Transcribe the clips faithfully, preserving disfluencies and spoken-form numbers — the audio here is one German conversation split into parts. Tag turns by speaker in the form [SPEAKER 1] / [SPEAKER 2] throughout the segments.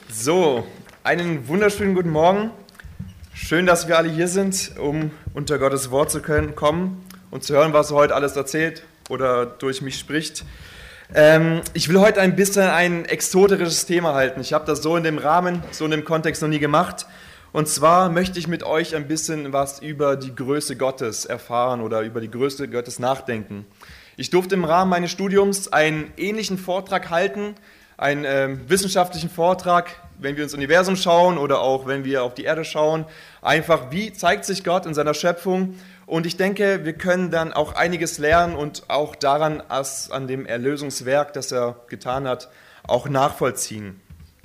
[SPEAKER 1] So, einen wunderschönen guten Morgen. Schön, dass wir alle hier sind, um unter Gottes Wort zu können, kommen und zu hören, was er heute alles erzählt oder durch mich spricht. Ähm, ich will heute ein bisschen ein exotisches Thema halten. Ich habe das so in dem Rahmen, so in dem Kontext noch nie gemacht. Und zwar möchte ich mit euch ein bisschen was über die Größe Gottes erfahren oder über die Größe Gottes nachdenken. Ich durfte im Rahmen meines Studiums einen ähnlichen Vortrag halten, einen äh, wissenschaftlichen Vortrag, wenn wir ins Universum schauen oder auch wenn wir auf die Erde schauen. Einfach, wie zeigt sich Gott in seiner Schöpfung? Und ich denke, wir können dann auch einiges lernen und auch daran, als an dem Erlösungswerk, das er getan hat, auch nachvollziehen.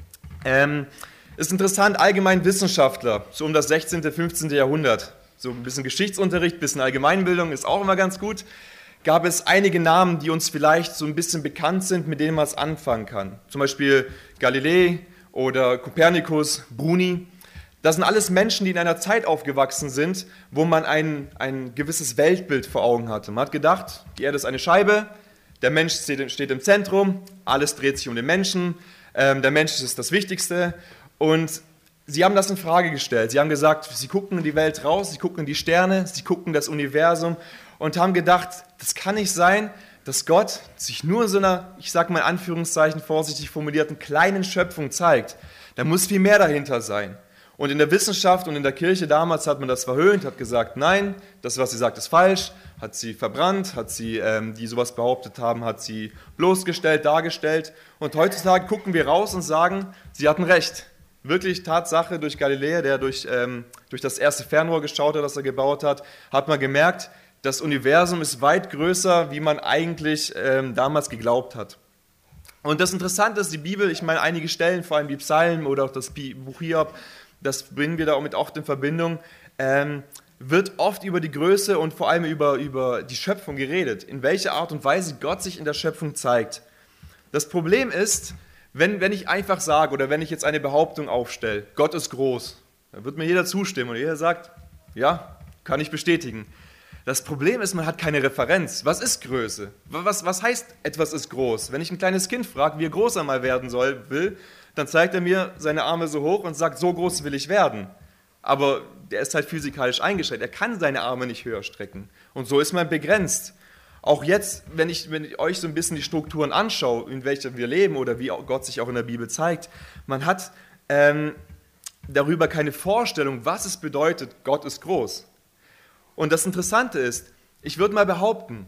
[SPEAKER 1] Ähm, ist interessant, allgemein Wissenschaftler, so um das sechzehnte., fünfzehnte. Jahrhundert, so ein bisschen Geschichtsunterricht, ein bisschen Allgemeinbildung ist auch immer ganz gut, gab es einige Namen, die uns vielleicht so ein bisschen bekannt sind, mit denen man es anfangen kann. Zum Beispiel Galilei oder Kopernikus, Bruni. Das sind alles Menschen, die in einer Zeit aufgewachsen sind, wo man ein, ein gewisses Weltbild vor Augen hatte. Man hat gedacht, die Erde ist eine Scheibe, der Mensch steht, steht im Zentrum, alles dreht sich um den Menschen, ähm, der Mensch ist das Wichtigste. Und sie haben das in Frage gestellt. Sie haben gesagt, sie gucken in die Welt raus, sie gucken in die Sterne, sie gucken in das Universum und haben gedacht, das kann nicht sein, dass Gott sich nur in so einer, ich sage mal in Anführungszeichen vorsichtig formulierten, kleinen Schöpfung zeigt. Da muss viel mehr dahinter sein. Und in der Wissenschaft und in der Kirche damals hat man das verhöhnt, hat gesagt, nein, das, was sie sagt, ist falsch, hat sie verbrannt, hat sie, ähm, die sowas behauptet haben, hat sie bloßgestellt, dargestellt. Und heutzutage gucken wir raus und sagen, sie hatten recht. Wirklich Tatsache, durch Galilei, der durch, ähm, durch das erste Fernrohr geschaut hat, das er gebaut hat, hat man gemerkt, das Universum ist weit größer, wie man eigentlich ähm, damals geglaubt hat. Und das Interessante ist, die Bibel, ich meine einige Stellen, vor allem die Psalmen oder auch das Buch Hiob, das bringen wir damit oft in Verbindung, ähm, wird oft über die Größe und vor allem über, über die Schöpfung geredet, in welcher Art und Weise Gott sich in der Schöpfung zeigt. Das Problem ist, wenn, wenn ich einfach sage oder wenn ich jetzt eine Behauptung aufstelle, Gott ist groß, dann wird mir jeder zustimmen und jeder sagt, ja, kann ich bestätigen. Das Problem ist, man hat keine Referenz. Was ist Größe? Was, was heißt, etwas ist groß? Wenn ich ein kleines Kind frage, wie groß er mal werden soll, will, dann zeigt er mir seine Arme so hoch und sagt, so groß will ich werden. Aber der ist halt physikalisch eingeschränkt. Er kann seine Arme nicht höher strecken. Und so ist man begrenzt. Auch jetzt, wenn ich, wenn ich euch so ein bisschen die Strukturen anschaue, in welcher wir leben oder wie Gott sich auch in der Bibel zeigt, man hat ähm, darüber keine Vorstellung, was es bedeutet, Gott ist groß. Und das Interessante ist, ich würde mal behaupten,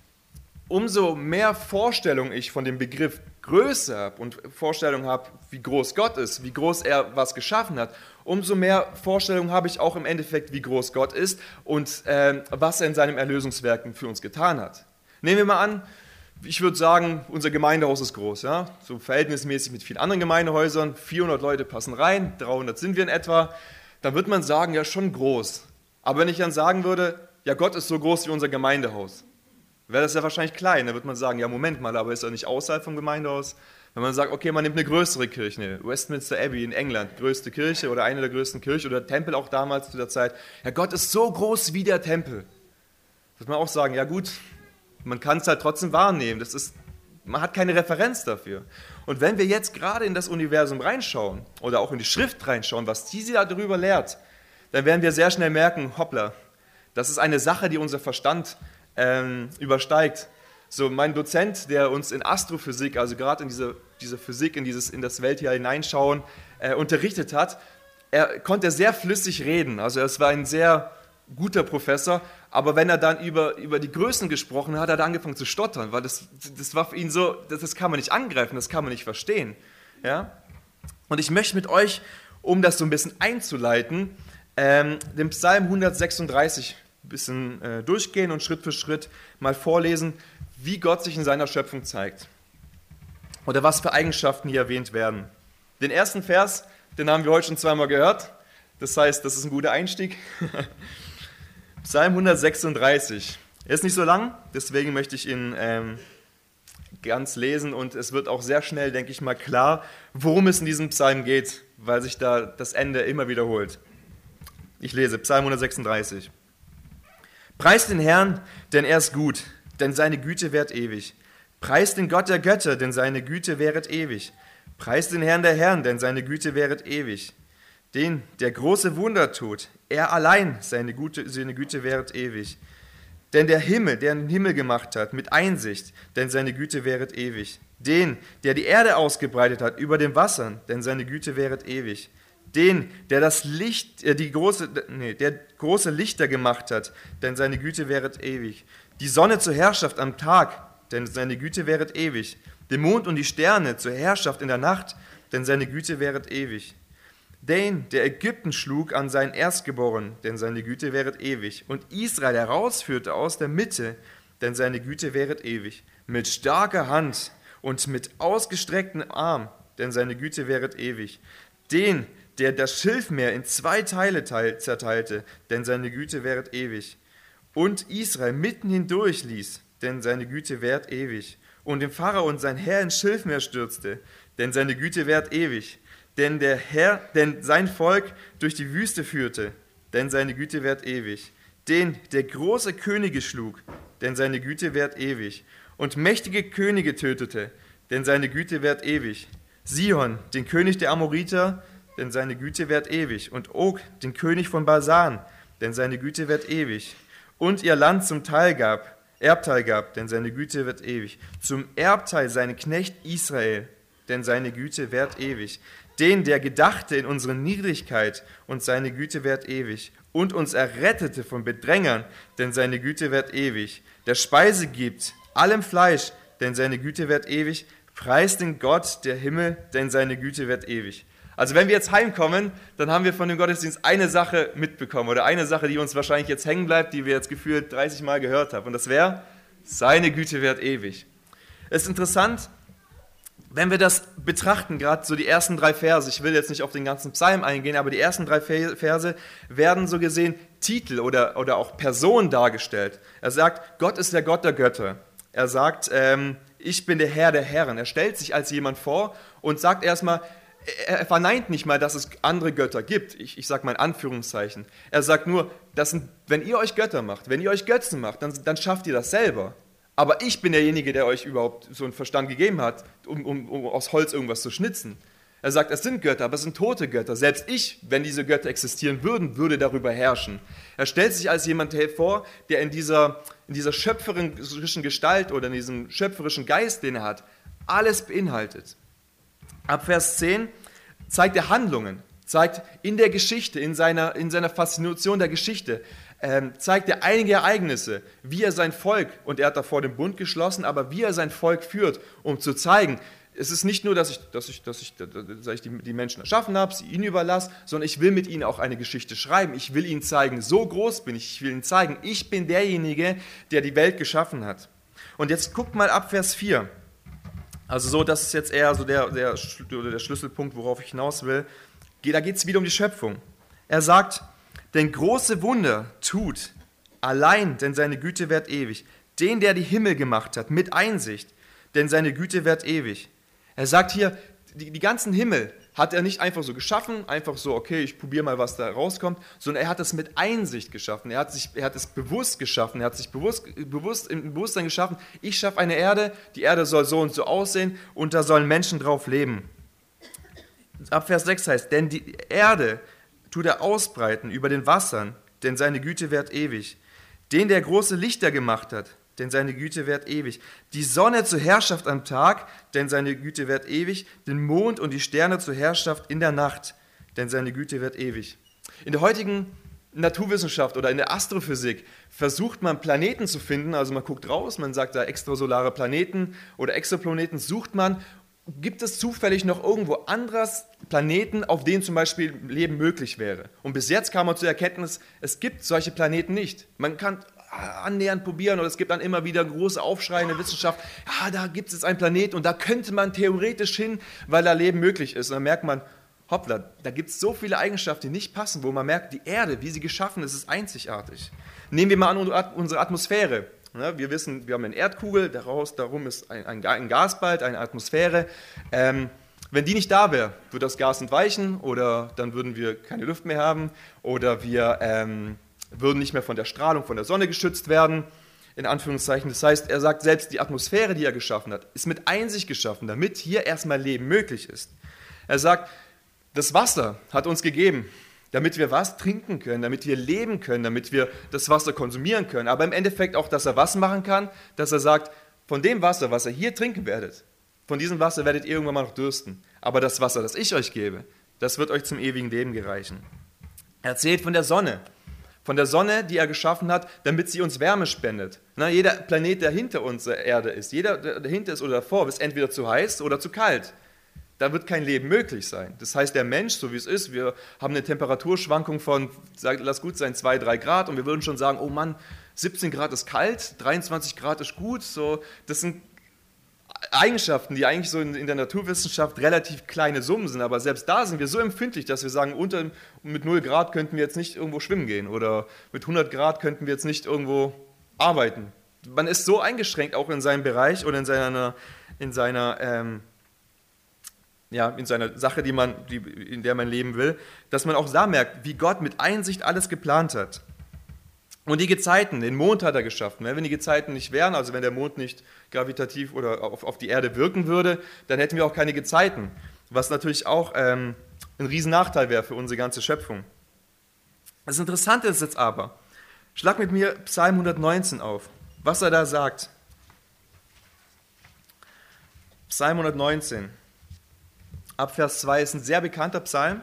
[SPEAKER 1] umso mehr Vorstellung ich von dem Begriff Größe habe und Vorstellung habe, wie groß Gott ist, wie groß er was geschaffen hat, umso mehr Vorstellung habe ich auch im Endeffekt, wie groß Gott ist und äh, was er in seinem Erlösungswerk für uns getan hat. Nehmen wir mal an, ich würde sagen, unser Gemeindehaus ist groß, ja? So verhältnismäßig mit vielen anderen Gemeindehäusern, vierhundert Leute passen rein, dreihundert sind wir in etwa, dann würde man sagen, ja schon groß. Aber wenn ich dann sagen würde, ja Gott ist so groß wie unser Gemeindehaus, wäre das ja wahrscheinlich klein. Da würde man sagen, ja Moment mal, aber ist er nicht außerhalb vom Gemeindehaus? Wenn man sagt, okay, man nimmt eine größere Kirche, eine Westminster Abbey in England, größte Kirche oder eine der größten Kirchen oder Tempel auch damals zu der Zeit, ja Gott ist so groß wie der Tempel. Da würde man auch sagen, ja gut, man kann es halt trotzdem wahrnehmen, das ist, man hat keine Referenz dafür. Und wenn wir jetzt gerade in das Universum reinschauen oder auch in die Schrift reinschauen, was diese darüber lehrt, dann werden wir sehr schnell merken, hoppla, das ist eine Sache, die unser Verstand ähm, übersteigt. So, mein Dozent, der uns in Astrophysik, also gerade in diese, diese Physik, in, dieses, in das Weltall hineinschauen, äh, unterrichtet hat, er konnte sehr flüssig reden. Also es war ein sehr guter Professor, aber wenn er dann über, über die Größen gesprochen hat, hat er angefangen zu stottern, weil das, das war für ihn so, das, das kann man nicht angreifen, das kann man nicht verstehen. Ja? Und ich möchte mit euch, um das so ein bisschen einzuleiten, Ähm, den Psalm hundertsechsunddreißig ein bisschen äh, durchgehen und Schritt für Schritt mal vorlesen, wie Gott sich in seiner Schöpfung zeigt. Oder was für Eigenschaften hier erwähnt werden. Den ersten Vers, den haben wir heute schon zweimal gehört. Das heißt, das ist ein guter Einstieg. Psalm hundertsechsunddreißig. Er ist nicht so lang, deswegen möchte ich ihn ähm, ganz lesen und es wird auch sehr schnell, denke ich mal, klar, worum es in diesem Psalm geht, weil sich da das Ende immer wiederholt. Ich lese Psalm hundertsechsunddreißig. Preist den Herrn, denn er ist gut, denn seine Güte währt ewig. Preist den Gott der Götter, denn seine Güte währet ewig. Preist den Herrn der Herren, denn seine Güte währet ewig. Den, der große Wunder tut, er allein, seine Güte, seine Güte währet ewig. Denn der Himmel, der den Himmel gemacht hat, mit Einsicht, denn seine Güte währet ewig. Den, der die Erde ausgebreitet hat über den Wassern, denn seine Güte währet ewig. Den, der das Licht, äh, die große, nee, der große Lichter gemacht hat, denn seine Güte währet ewig. Die Sonne zur Herrschaft am Tag, denn seine Güte währet ewig. Den Mond und die Sterne zur Herrschaft in der Nacht, denn seine Güte währet ewig. Den, der Ägypten schlug an seinen Erstgeborenen, denn seine Güte währet ewig. Und Israel herausführte aus der Mitte, denn seine Güte währet ewig. Mit starker Hand und mit ausgestrecktem Arm, denn seine Güte währet ewig. Den, der das Schilfmeer in zwei Teile teil, zerteilte, denn seine Güte währet ewig. Und Israel mitten hindurch ließ, denn seine Güte währt ewig. Und den Pharao und sein Herr ins Schilfmeer stürzte, denn seine Güte währt ewig. Denn der Herr, denn sein Volk durch die Wüste führte, denn seine Güte währt ewig. Den, der große Könige schlug, denn seine Güte währt ewig. Und mächtige Könige tötete, denn seine Güte währt ewig. Sihon, den König der Amoriter, denn seine Güte währt ewig. Und Og, den König von Basan, denn seine Güte währt ewig. Und ihr Land zum Teil gab, Erbteil gab, denn seine Güte währt ewig. Zum Erbteil seinen Knecht Israel, denn seine Güte währt ewig. Den, der gedachte in unserer Niedrigkeit, und seine Güte währt ewig. Und uns errettete von Bedrängern, denn seine Güte währt ewig. Der Speise gibt, allem Fleisch, denn seine Güte währt ewig. Preist den Gott der Himmel, denn seine Güte währt ewig. Also wenn wir jetzt heimkommen, dann haben wir von dem Gottesdienst eine Sache mitbekommen oder eine Sache, die uns wahrscheinlich jetzt hängen bleibt, die wir jetzt gefühlt dreißig Mal gehört haben. Und das wäre, seine Güte währt ewig. Es ist interessant, wenn wir das betrachten, gerade so die ersten drei Verse, ich will jetzt nicht auf den ganzen Psalm eingehen, aber die ersten drei Verse werden so gesehen Titel oder, oder auch Personen dargestellt. Er sagt, Gott ist der Gott der Götter. Er sagt, ähm, ich bin der Herr der Herren. Er stellt sich als jemand vor und sagt erstmal, er verneint nicht mal, dass es andere Götter gibt. Ich, ich sage mal in Anführungszeichen. Er sagt nur, das sind, wenn ihr euch Götter macht, wenn ihr euch Götzen macht, dann, dann schafft ihr das selber. Aber ich bin derjenige, der euch überhaupt so einen Verstand gegeben hat, um, um, um aus Holz irgendwas zu schnitzen. Er sagt, es sind Götter, aber es sind tote Götter. Selbst ich, wenn diese Götter existieren würden, würde darüber herrschen. Er stellt sich als jemand vor, der in dieser, in dieser schöpferischen Gestalt oder in diesem schöpferischen Geist, den er hat, alles beinhaltet. Ab Vers zehn zeigt er Handlungen, zeigt in der Geschichte, in seiner, in seiner Faszination der Geschichte, ähm, zeigt er einige Ereignisse, wie er sein Volk, und er hat davor den Bund geschlossen, aber wie er sein Volk führt, um zu zeigen, es ist nicht nur, dass ich, dass ich, dass ich, dass ich die, die Menschen erschaffen habe, sie ihnen überlasse, sondern ich will mit ihnen auch eine Geschichte schreiben. Ich will ihnen zeigen, so groß bin ich, ich will ihnen zeigen, ich bin derjenige, der die Welt geschaffen hat. Und jetzt guckt mal ab Vers vier. Also so, das ist jetzt eher so der, der, der Schlüsselpunkt, worauf ich hinaus will. Da geht es wieder um die Schöpfung. Er sagt, denn große Wunder tut, allein, denn seine Güte währt ewig. Den, der die Himmel gemacht hat, mit Einsicht, denn seine Güte währt ewig. Er sagt hier, die, die ganzen Himmel hat er nicht einfach so geschaffen, einfach so, okay, ich probiere mal, was da rauskommt, sondern er hat es mit Einsicht geschaffen. Er hat, sich, er hat es bewusst geschaffen, er hat sich bewusst, bewusst im Bewusstsein geschaffen, ich schaffe eine Erde, die Erde soll so und so aussehen und da sollen Menschen drauf leben. Ab Vers sechs heißt, denn die Erde tut er ausbreiten über den Wassern, denn seine Güte währt ewig. Den, der große Lichter gemacht hat, denn seine Güte währt ewig. Die Sonne zur Herrschaft am Tag, denn seine Güte währt ewig. Den Mond und die Sterne zur Herrschaft in der Nacht, denn seine Güte währt ewig. In der heutigen Naturwissenschaft oder in der Astrophysik versucht man Planeten zu finden, also man guckt raus, man sagt da extrasolare Planeten oder Exoplaneten, sucht man, gibt es zufällig noch irgendwo anderes Planeten, auf denen zum Beispiel Leben möglich wäre. Und bis jetzt kam man zur Erkenntnis, es gibt solche Planeten nicht. Man kann annähernd probieren oder es gibt dann immer wieder große Aufschrei in der Wissenschaft, ja, da gibt es einen Planet und da könnte man theoretisch hin, weil da Leben möglich ist. Und dann merkt man, hoppla, da gibt es so viele Eigenschaften, die nicht passen, wo man merkt, die Erde, wie sie geschaffen ist, ist einzigartig. Nehmen wir mal an unsere Atmosphäre. Wir wissen, wir haben eine Erdkugel, daraus, darum ist ein, ein, ein Gasball, eine Atmosphäre. Ähm, wenn die nicht da wäre, würde das Gas entweichen oder dann würden wir keine Luft mehr haben oder wir ähm, würden nicht mehr von der Strahlung von der Sonne geschützt werden. in Anführungszeichen. Das heißt, er sagt, selbst die Atmosphäre, die er geschaffen hat, ist mit Einsicht geschaffen, damit hier erstmal Leben möglich ist. Er sagt, das Wasser hat uns gegeben, damit wir was trinken können, damit wir leben können, damit wir das Wasser konsumieren können. Aber im Endeffekt auch, dass er was machen kann, dass er sagt, von dem Wasser, was ihr hier trinken werdet, von diesem Wasser werdet ihr irgendwann mal noch dürsten. Aber das Wasser, das ich euch gebe, das wird euch zum ewigen Leben gereichen. Er erzählt von der Sonne. Von der Sonne, die er geschaffen hat, damit sie uns Wärme spendet. Na, jeder Planet, der hinter unserer Erde ist, jeder, der dahinter ist oder davor, ist entweder zu heiß oder zu kalt. Da wird kein Leben möglich sein. Das heißt, der Mensch, so wie es ist, wir haben eine Temperaturschwankung von, lass gut sein, zwei, drei Grad und wir würden schon sagen, oh Mann, siebzehn Grad ist kalt, dreiundzwanzig Grad ist gut. So, das sind Eigenschaften, die eigentlich so in, in der Naturwissenschaft relativ kleine Summen sind, aber selbst da sind wir so empfindlich, dass wir sagen, unter, mit null Grad könnten wir jetzt nicht irgendwo schwimmen gehen oder mit hundert Grad könnten wir jetzt nicht irgendwo arbeiten. Man ist so eingeschränkt auch in seinem Bereich oder in seiner, in seiner ähm, ja, in seiner Sache, die man, die, in der man leben will, dass man auch da merkt, wie Gott mit Einsicht alles geplant hat. Und die Gezeiten, den Mond hat er geschaffen. Wenn die Gezeiten nicht wären, also wenn der Mond nicht gravitativ oder auf, auf die Erde wirken würde, dann hätten wir auch keine Gezeiten, was natürlich auch ähm, ein Riesennachteil wäre für unsere ganze Schöpfung. Das Interessante ist jetzt aber, schlag mit mir Psalm hundertneunzehn auf, was er da sagt. Psalm hundertneunzehn. Ab Vers zwei ist ein sehr bekannter Psalm.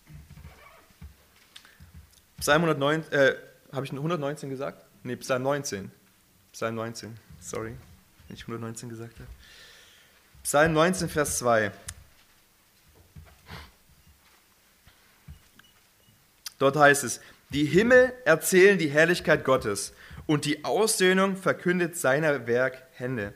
[SPEAKER 1] Psalm hundertneunzehn, äh, habe ich hundertneunzehn gesagt? Ne, Psalm neunzehn. Psalm neunzehn, sorry, wenn ich hundertneunzehn gesagt habe. Psalm neunzehn, Vers zwei. Dort heißt es, die Himmel erzählen die Herrlichkeit Gottes und die Aussöhnung verkündet seiner Werk Hände.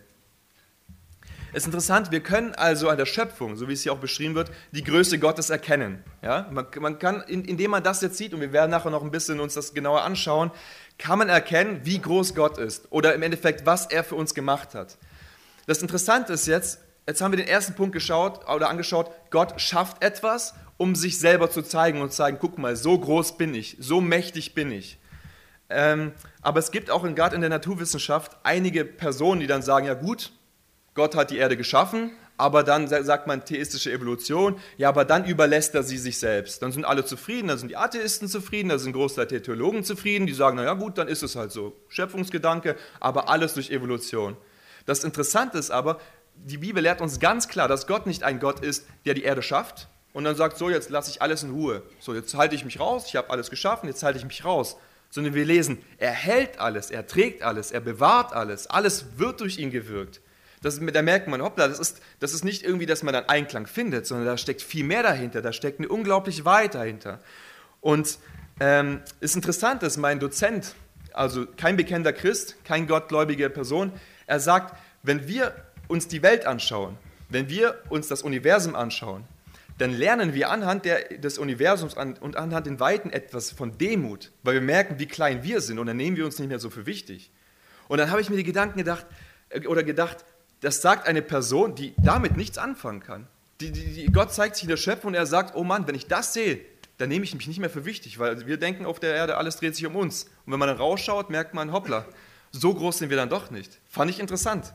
[SPEAKER 1] Es ist interessant, wir können also an der Schöpfung, so wie es hier auch beschrieben wird, die Größe Gottes erkennen. Ja? Man, man kann, indem man das jetzt sieht, und wir werden nachher noch ein bisschen uns das genauer anschauen, kann man erkennen, wie groß Gott ist oder im Endeffekt, was er für uns gemacht hat. Das Interessante ist jetzt, jetzt haben wir den ersten Punkt geschaut oder angeschaut, Gott schafft etwas, um sich selber zu zeigen und zu sagen, guck mal, so groß bin ich, so mächtig bin ich. Ähm, aber es gibt auch gerade in der Naturwissenschaft einige Personen, die dann sagen, ja gut, Gott hat die Erde geschaffen, aber dann sagt man theistische Evolution, ja, aber dann überlässt er sie sich selbst. Dann sind alle zufrieden, dann sind die Atheisten zufrieden, dann sind ein Großteil der Theologen zufrieden, die sagen, naja gut, dann ist es halt so, Schöpfungsgedanke, aber alles durch Evolution. Das Interessante ist aber, die Bibel lehrt uns ganz klar, dass Gott nicht ein Gott ist, der die Erde schafft und dann sagt, so, jetzt lasse ich alles in Ruhe, so, jetzt halte ich mich raus, ich habe alles geschaffen, jetzt halte ich mich raus. Sondern wir lesen, er hält alles, er trägt alles, er bewahrt alles, alles wird durch ihn gewirkt. Das, da merkt man, hoppla, das ist, das ist nicht irgendwie, dass man dann Einklang findet, sondern da steckt viel mehr dahinter, da steckt eine unglaubliche Wahrheit dahinter. Und ähm, ist interessant, dass mein Dozent, also kein bekennender Christ, kein gottgläubige Person, er sagt, wenn wir uns die Welt anschauen, wenn wir uns das Universum anschauen, dann lernen wir anhand der, des Universums an, und anhand den Weiten etwas von Demut, weil wir merken, wie klein wir sind und dann nehmen wir uns nicht mehr so für wichtig. Und dann habe ich mir die Gedanken gedacht, äh, oder gedacht, das sagt eine Person, die damit nichts anfangen kann. Die, die, die, Gott zeigt sich in der Schöpfung und er sagt, oh Mann, wenn ich das sehe, dann nehme ich mich nicht mehr für wichtig, weil wir denken auf der Erde, alles dreht sich um uns. Und wenn man dann rausschaut, merkt man, hoppla, so groß sind wir dann doch nicht. Fand ich interessant,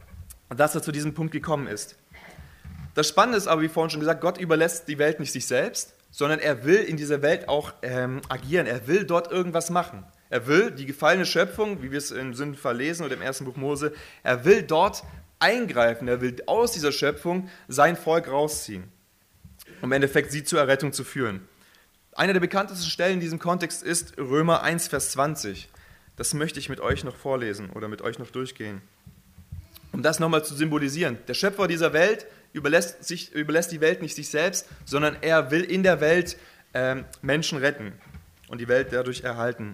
[SPEAKER 1] dass er zu diesem Punkt gekommen ist. Das Spannende ist aber, wie vorhin schon gesagt, Gott überlässt die Welt nicht sich selbst, sondern er will in dieser Welt auch ähm, agieren. Er will dort irgendwas machen. Er will die gefallene Schöpfung, wie wir es im Sündenfall lesen oder im ersten Buch Mose, er will dort eingreifen, er will aus dieser Schöpfung sein Volk rausziehen, um im Endeffekt sie zur Errettung zu führen. Eine der bekanntesten Stellen in diesem Kontext ist Römer eins, Vers zwanzig. Das möchte ich mit euch noch vorlesen oder mit euch noch durchgehen. Um das nochmal zu symbolisieren. Der Schöpfer dieser Welt überlässt, sich, überlässt die Welt nicht sich selbst, sondern er will in der Welt ähm, Menschen retten und die Welt dadurch erhalten.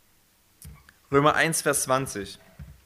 [SPEAKER 1] Römer eins, Vers zwanzig.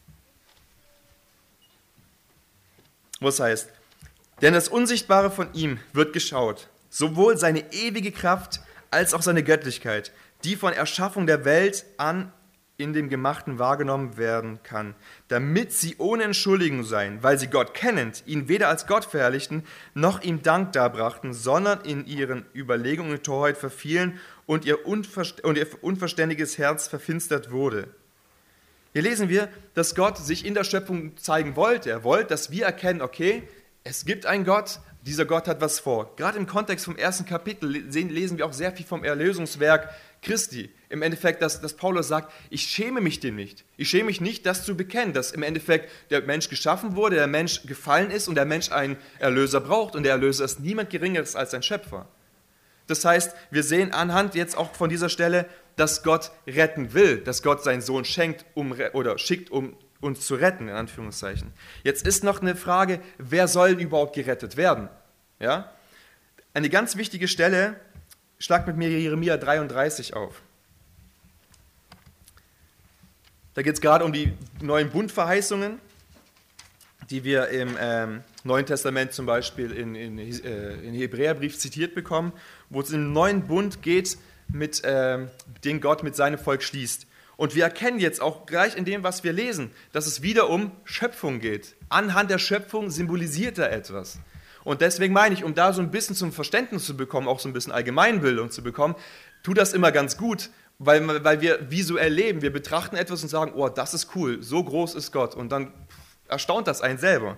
[SPEAKER 1] Wo es heißt, denn das Unsichtbare von ihm wird geschaut, sowohl seine ewige Kraft als auch seine Göttlichkeit, die von Erschaffung der Welt an in dem Gemachten wahrgenommen werden kann, damit sie ohne Entschuldigung seien, weil sie Gott kennend, ihn weder als Gott verherrlichten, noch ihm Dank darbrachten, sondern in ihren Überlegungen in Torheit verfielen und ihr, unverst- und ihr unverständiges Herz verfinstert wurde. Hier lesen wir, dass Gott sich in der Schöpfung zeigen wollte. Er wollte, dass wir erkennen, okay, es gibt einen Gott, dieser Gott hat was vor. Gerade im Kontext vom ersten Kapitel lesen wir auch sehr viel vom Erlösungswerk Christi. Im Endeffekt, dass, dass Paulus sagt, ich schäme mich dem nicht. Ich schäme mich nicht, das zu bekennen, dass im Endeffekt der Mensch geschaffen wurde, der Mensch gefallen ist und der Mensch einen Erlöser braucht. Und der Erlöser ist niemand Geringeres als sein Schöpfer. Das heißt, wir sehen anhand jetzt auch von dieser Stelle, dass Gott retten will, dass Gott seinen Sohn schenkt um, oder schickt, um uns zu retten, in Anführungszeichen. Jetzt ist noch eine Frage, wer soll überhaupt gerettet werden? Ja? Eine ganz wichtige Stelle, schlag mit mir Jeremia dreiunddreißig auf. Da geht es gerade um die neuen Bundverheißungen, die wir im ähm, Neuen Testament zum Beispiel in, in, äh, in Hebräerbrief zitiert bekommen, wo es im neuen Bund geht, mit, äh, den Gott mit seinem Volk schließt. Und wir erkennen jetzt auch gleich in dem, was wir lesen, dass es wieder um Schöpfung geht. Anhand der Schöpfung symbolisiert er etwas. Und deswegen meine ich, um da so ein bisschen zum Verständnis zu bekommen, auch so ein bisschen Allgemeinbildung zu bekommen, tut das immer ganz gut, weil, weil wir visuell leben. Wir betrachten etwas und sagen, oh, das ist cool, so groß ist Gott. Und dann erstaunt das einen selber.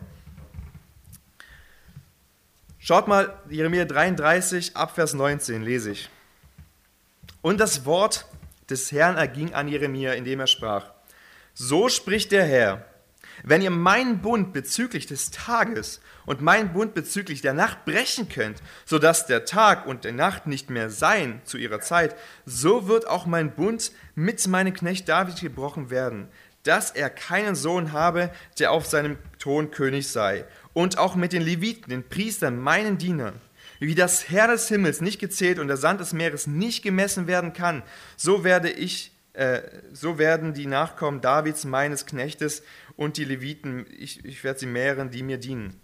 [SPEAKER 1] Schaut mal, Jeremia dreiunddreißig, ab Vers neunzehn lese ich. Und das Wort des Herrn erging an Jeremia, indem er sprach, so spricht der Herr, wenn ihr meinen Bund bezüglich des Tages und meinen Bund bezüglich der Nacht brechen könnt, sodass der Tag und die Nacht nicht mehr seien zu ihrer Zeit, so wird auch mein Bund mit meinem Knecht David gebrochen werden, dass er keinen Sohn habe, der auf seinem Thron König sei, und auch mit den Leviten, den Priestern, meinen Dienern. Wie das Heer des Himmels nicht gezählt und der Sand des Meeres nicht gemessen werden kann, so werde ich, äh, so werden die Nachkommen Davids, meines Knechtes, und die Leviten, ich, ich werde sie mehren, die mir dienen.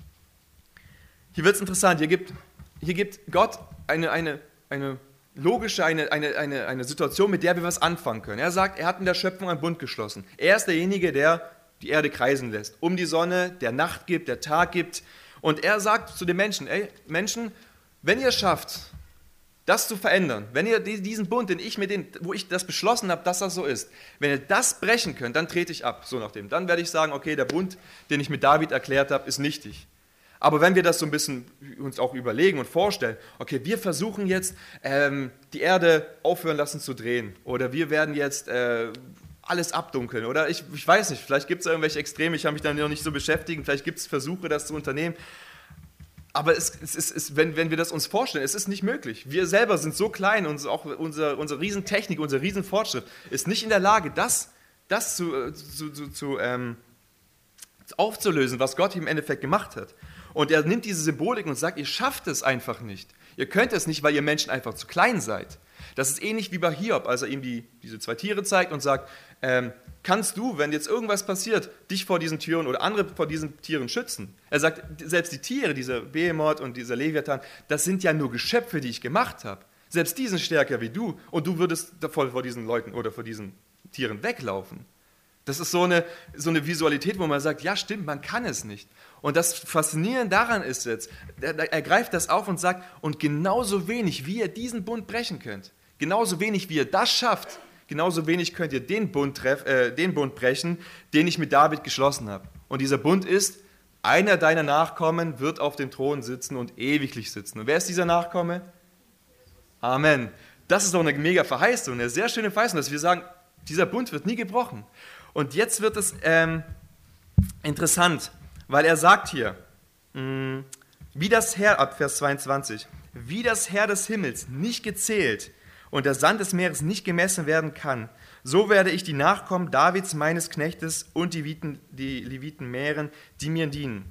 [SPEAKER 1] Hier wird es interessant, hier gibt, hier gibt Gott eine, eine, eine logische, eine, eine, eine, eine Situation, mit der wir was anfangen können. Er sagt, er hat in der Schöpfung einen Bund geschlossen. Er ist derjenige, der die Erde kreisen lässt, um die Sonne, der Nacht gibt, der Tag gibt. Und er sagt zu den Menschen, ey, Menschen, wenn ihr es schafft, das zu verändern, wenn ihr diesen Bund, den ich mit denen, wo ich das beschlossen habe, dass das so ist, wenn ihr das brechen könnt, dann trete ich ab, so nach dem. Dann werde ich sagen, okay, der Bund, den ich mit David erklärt habe, ist nichtig. Aber wenn wir das so ein bisschen uns auch überlegen und vorstellen, okay, wir versuchen jetzt, ähm, die Erde aufhören lassen zu drehen, oder wir werden jetzt äh, alles abdunkeln, oder ich, ich weiß nicht, vielleicht gibt es irgendwelche Extreme, ich habe mich da noch nicht so beschäftigt, vielleicht gibt es Versuche, das zu unternehmen. Aber es, es ist, es, wenn, wenn wir das uns vorstellen, es ist nicht möglich. Wir selber sind so klein und auch unsere, unsere Riesentechnik, unser Riesenfortschritt ist nicht in der Lage, das, das zu, zu, zu, zu ähm, aufzulösen, was Gott im Endeffekt gemacht hat. Und er nimmt diese Symbolik und sagt, ihr schafft es einfach nicht. Ihr könnt es nicht, weil ihr Menschen einfach zu klein seid. Das ist ähnlich wie bei Hiob, als er ihm die, diese zwei Tiere zeigt und sagt, ähm, kannst du, wenn jetzt irgendwas passiert, dich vor diesen Tieren oder andere vor diesen Tieren schützen? Er sagt, selbst die Tiere, dieser Behemoth und dieser Leviathan, das sind ja nur Geschöpfe, die ich gemacht habe. Selbst die sind stärker wie du und du würdest davor vor diesen Leuten oder vor diesen Tieren weglaufen. Das ist so eine, so eine Visualität, wo man sagt, ja stimmt, man kann es nicht. Und das Faszinierende daran ist jetzt, er, er greift das auf und sagt, und genauso wenig, wie ihr diesen Bund brechen könnt, genauso wenig, wie ihr das schafft, genauso wenig könnt ihr den Bund, treff, äh, den Bund brechen, den ich mit David geschlossen habe. Und dieser Bund ist, einer deiner Nachkommen wird auf dem Thron sitzen und ewiglich sitzen. Und wer ist dieser Nachkomme? Amen. Das ist doch eine mega Verheißung, eine sehr schöne Verheißung, dass wir sagen, dieser Bund wird nie gebrochen. Und jetzt wird es ähm, interessant, weil er sagt hier, mh, wie das Heer, ab Vers zweiundzwanzig, wie das Heer des Himmels nicht gezählt und der Sand des Meeres nicht gemessen werden kann, so werde ich die Nachkommen Davids, meines Knechtes, und die Leviten, die Leviten mehren, die mir dienen.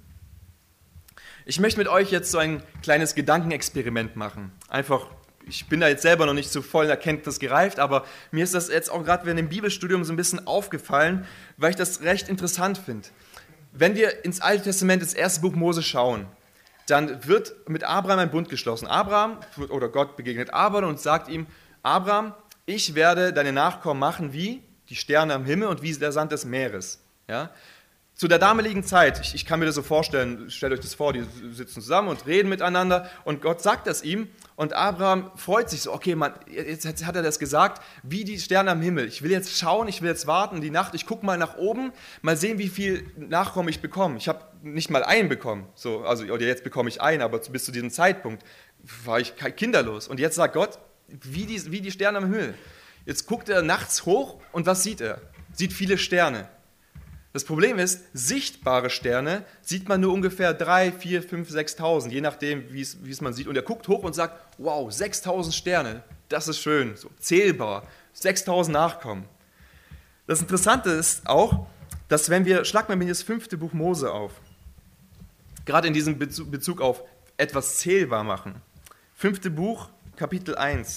[SPEAKER 1] Ich möchte mit euch jetzt so ein kleines Gedankenexperiment machen. Einfach, ich bin da jetzt selber noch nicht zu vollen Erkenntnis gereift, aber mir ist das jetzt auch gerade während dem Bibelstudium so ein bisschen aufgefallen, weil ich das recht interessant finde. Wenn wir ins Alte Testament, ins erste Buch Mose schauen, dann wird mit Abraham ein Bund geschlossen. Abraham, oder Gott begegnet Abraham und sagt ihm, Abraham, ich werde deine Nachkommen machen wie die Sterne am Himmel und wie der Sand des Meeres. Ja? Zu der damaligen Zeit, ich, ich kann mir das so vorstellen, stellt euch das vor, die sitzen zusammen und reden miteinander und Gott sagt das ihm und Abraham freut sich so, okay, Mann, jetzt, jetzt hat er das gesagt, wie die Sterne am Himmel. Ich will jetzt schauen, ich will jetzt warten, die Nacht, ich gucke mal nach oben, mal sehen, wie viel Nachkommen ich bekomme. Ich habe nicht mal einen bekommen, so, also oder jetzt bekomme ich einen, aber bis zu diesem Zeitpunkt war ich kinderlos. Und jetzt sagt Gott, wie die, wie die Sterne am Himmel. Jetzt guckt er nachts hoch und was sieht er? Sieht viele Sterne. Das Problem ist, sichtbare Sterne sieht man nur ungefähr drei, vier, fünf, sechstausend, je nachdem, wie es, wie es man sieht. Und er guckt hoch und sagt, wow, sechstausend Sterne, das ist schön, so zählbar, sechstausend Nachkommen. Das Interessante ist auch, dass wenn wir, schlag mal mir das fünfte Buch Mose auf, gerade in diesem Bezug, Bezug auf etwas zählbar machen. Fünfte Buch, Kapitel eins.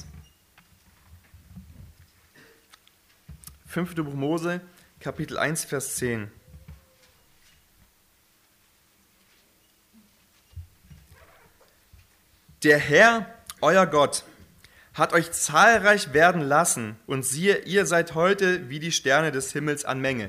[SPEAKER 1] Fünfte Buch Mose, Kapitel eins, Vers zehn. Der Herr, euer Gott, hat euch zahlreich werden lassen und siehe, ihr seid heute wie die Sterne des Himmels an Menge.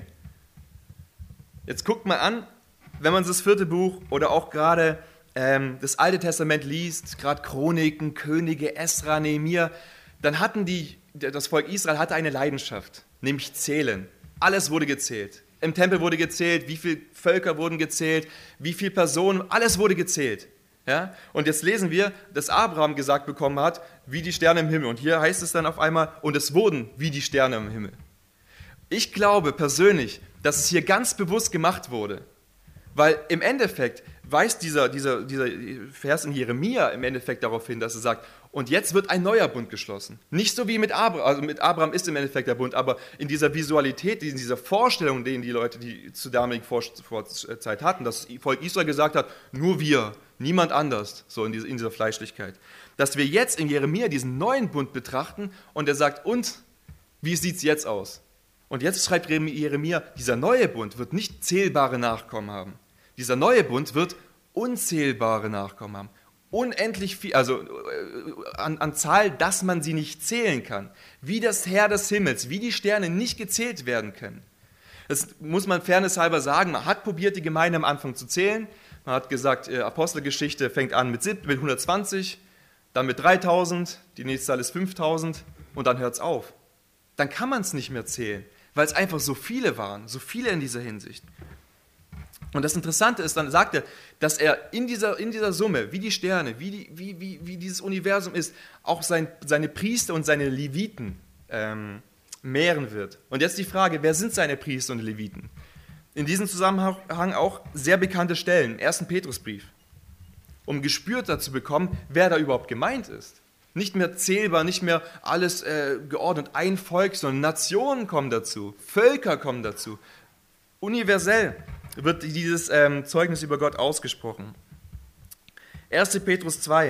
[SPEAKER 1] Jetzt guckt mal an, wenn man das vierte Buch oder auch gerade ähm, das Alte Testament liest, gerade Chroniken, Könige, Esra, Nehemia, dann hatten die, das Volk Israel hatte eine Leidenschaft, nämlich Zählen. Alles wurde gezählt. Im Tempel wurde gezählt, wie viele Völker wurden gezählt, wie viele Personen, alles wurde gezählt. Ja? Und jetzt lesen wir, dass Abraham gesagt bekommen hat, wie die Sterne im Himmel. Und hier heißt es dann auf einmal, und es wurden wie die Sterne im Himmel. Ich glaube persönlich, dass es hier ganz bewusst gemacht wurde, weil im Endeffekt weist dieser, dieser, dieser Vers in Jeremia im Endeffekt darauf hin, dass er sagt, und jetzt wird ein neuer Bund geschlossen. Nicht so wie mit Abraham, also mit Abraham ist im Endeffekt der Bund, aber in dieser Visualität, in dieser Vorstellung, den die Leute, die zur damaligen Vorzeit hatten, dass das Volk Israel gesagt hat, nur wir, niemand anders, so in dieser, in dieser Fleischlichkeit. Dass wir jetzt in Jeremia diesen neuen Bund betrachten und er sagt, und wie sieht es jetzt aus? Und jetzt schreibt Jeremia, dieser neue Bund wird nicht zählbare Nachkommen haben. Dieser neue Bund wird unzählbare Nachkommen haben. Unendlich viel, also an, an Zahl, dass man sie nicht zählen kann. Wie das Heer des Himmels, wie die Sterne nicht gezählt werden können. Das muss man fairnesshalber sagen. Man hat probiert, die Gemeinde am Anfang zu zählen. Man hat gesagt, Apostelgeschichte fängt an mit hundertzwanzig, dann mit dreitausend, die nächste Zahl ist fünftausend und dann hört es auf. Dann kann man es nicht mehr zählen, weil es einfach so viele waren, so viele in dieser Hinsicht. Und das Interessante ist, dann sagt er, dass er in dieser, in dieser Summe, wie die Sterne, wie, die, wie, wie, wie dieses Universum ist, auch sein, seine Priester und seine Leviten ähm, mehren wird. Und jetzt die Frage, wer sind seine Priester und Leviten? In diesem Zusammenhang auch sehr bekannte Stellen, im ersten Petrusbrief, um Gespür dazu bekommen, wer da überhaupt gemeint ist. Nicht mehr zählbar, nicht mehr alles äh, geordnet, ein Volk, sondern Nationen kommen dazu, Völker kommen dazu. Universell wird dieses ähm, Zeugnis über Gott ausgesprochen. erster Petrus zwei,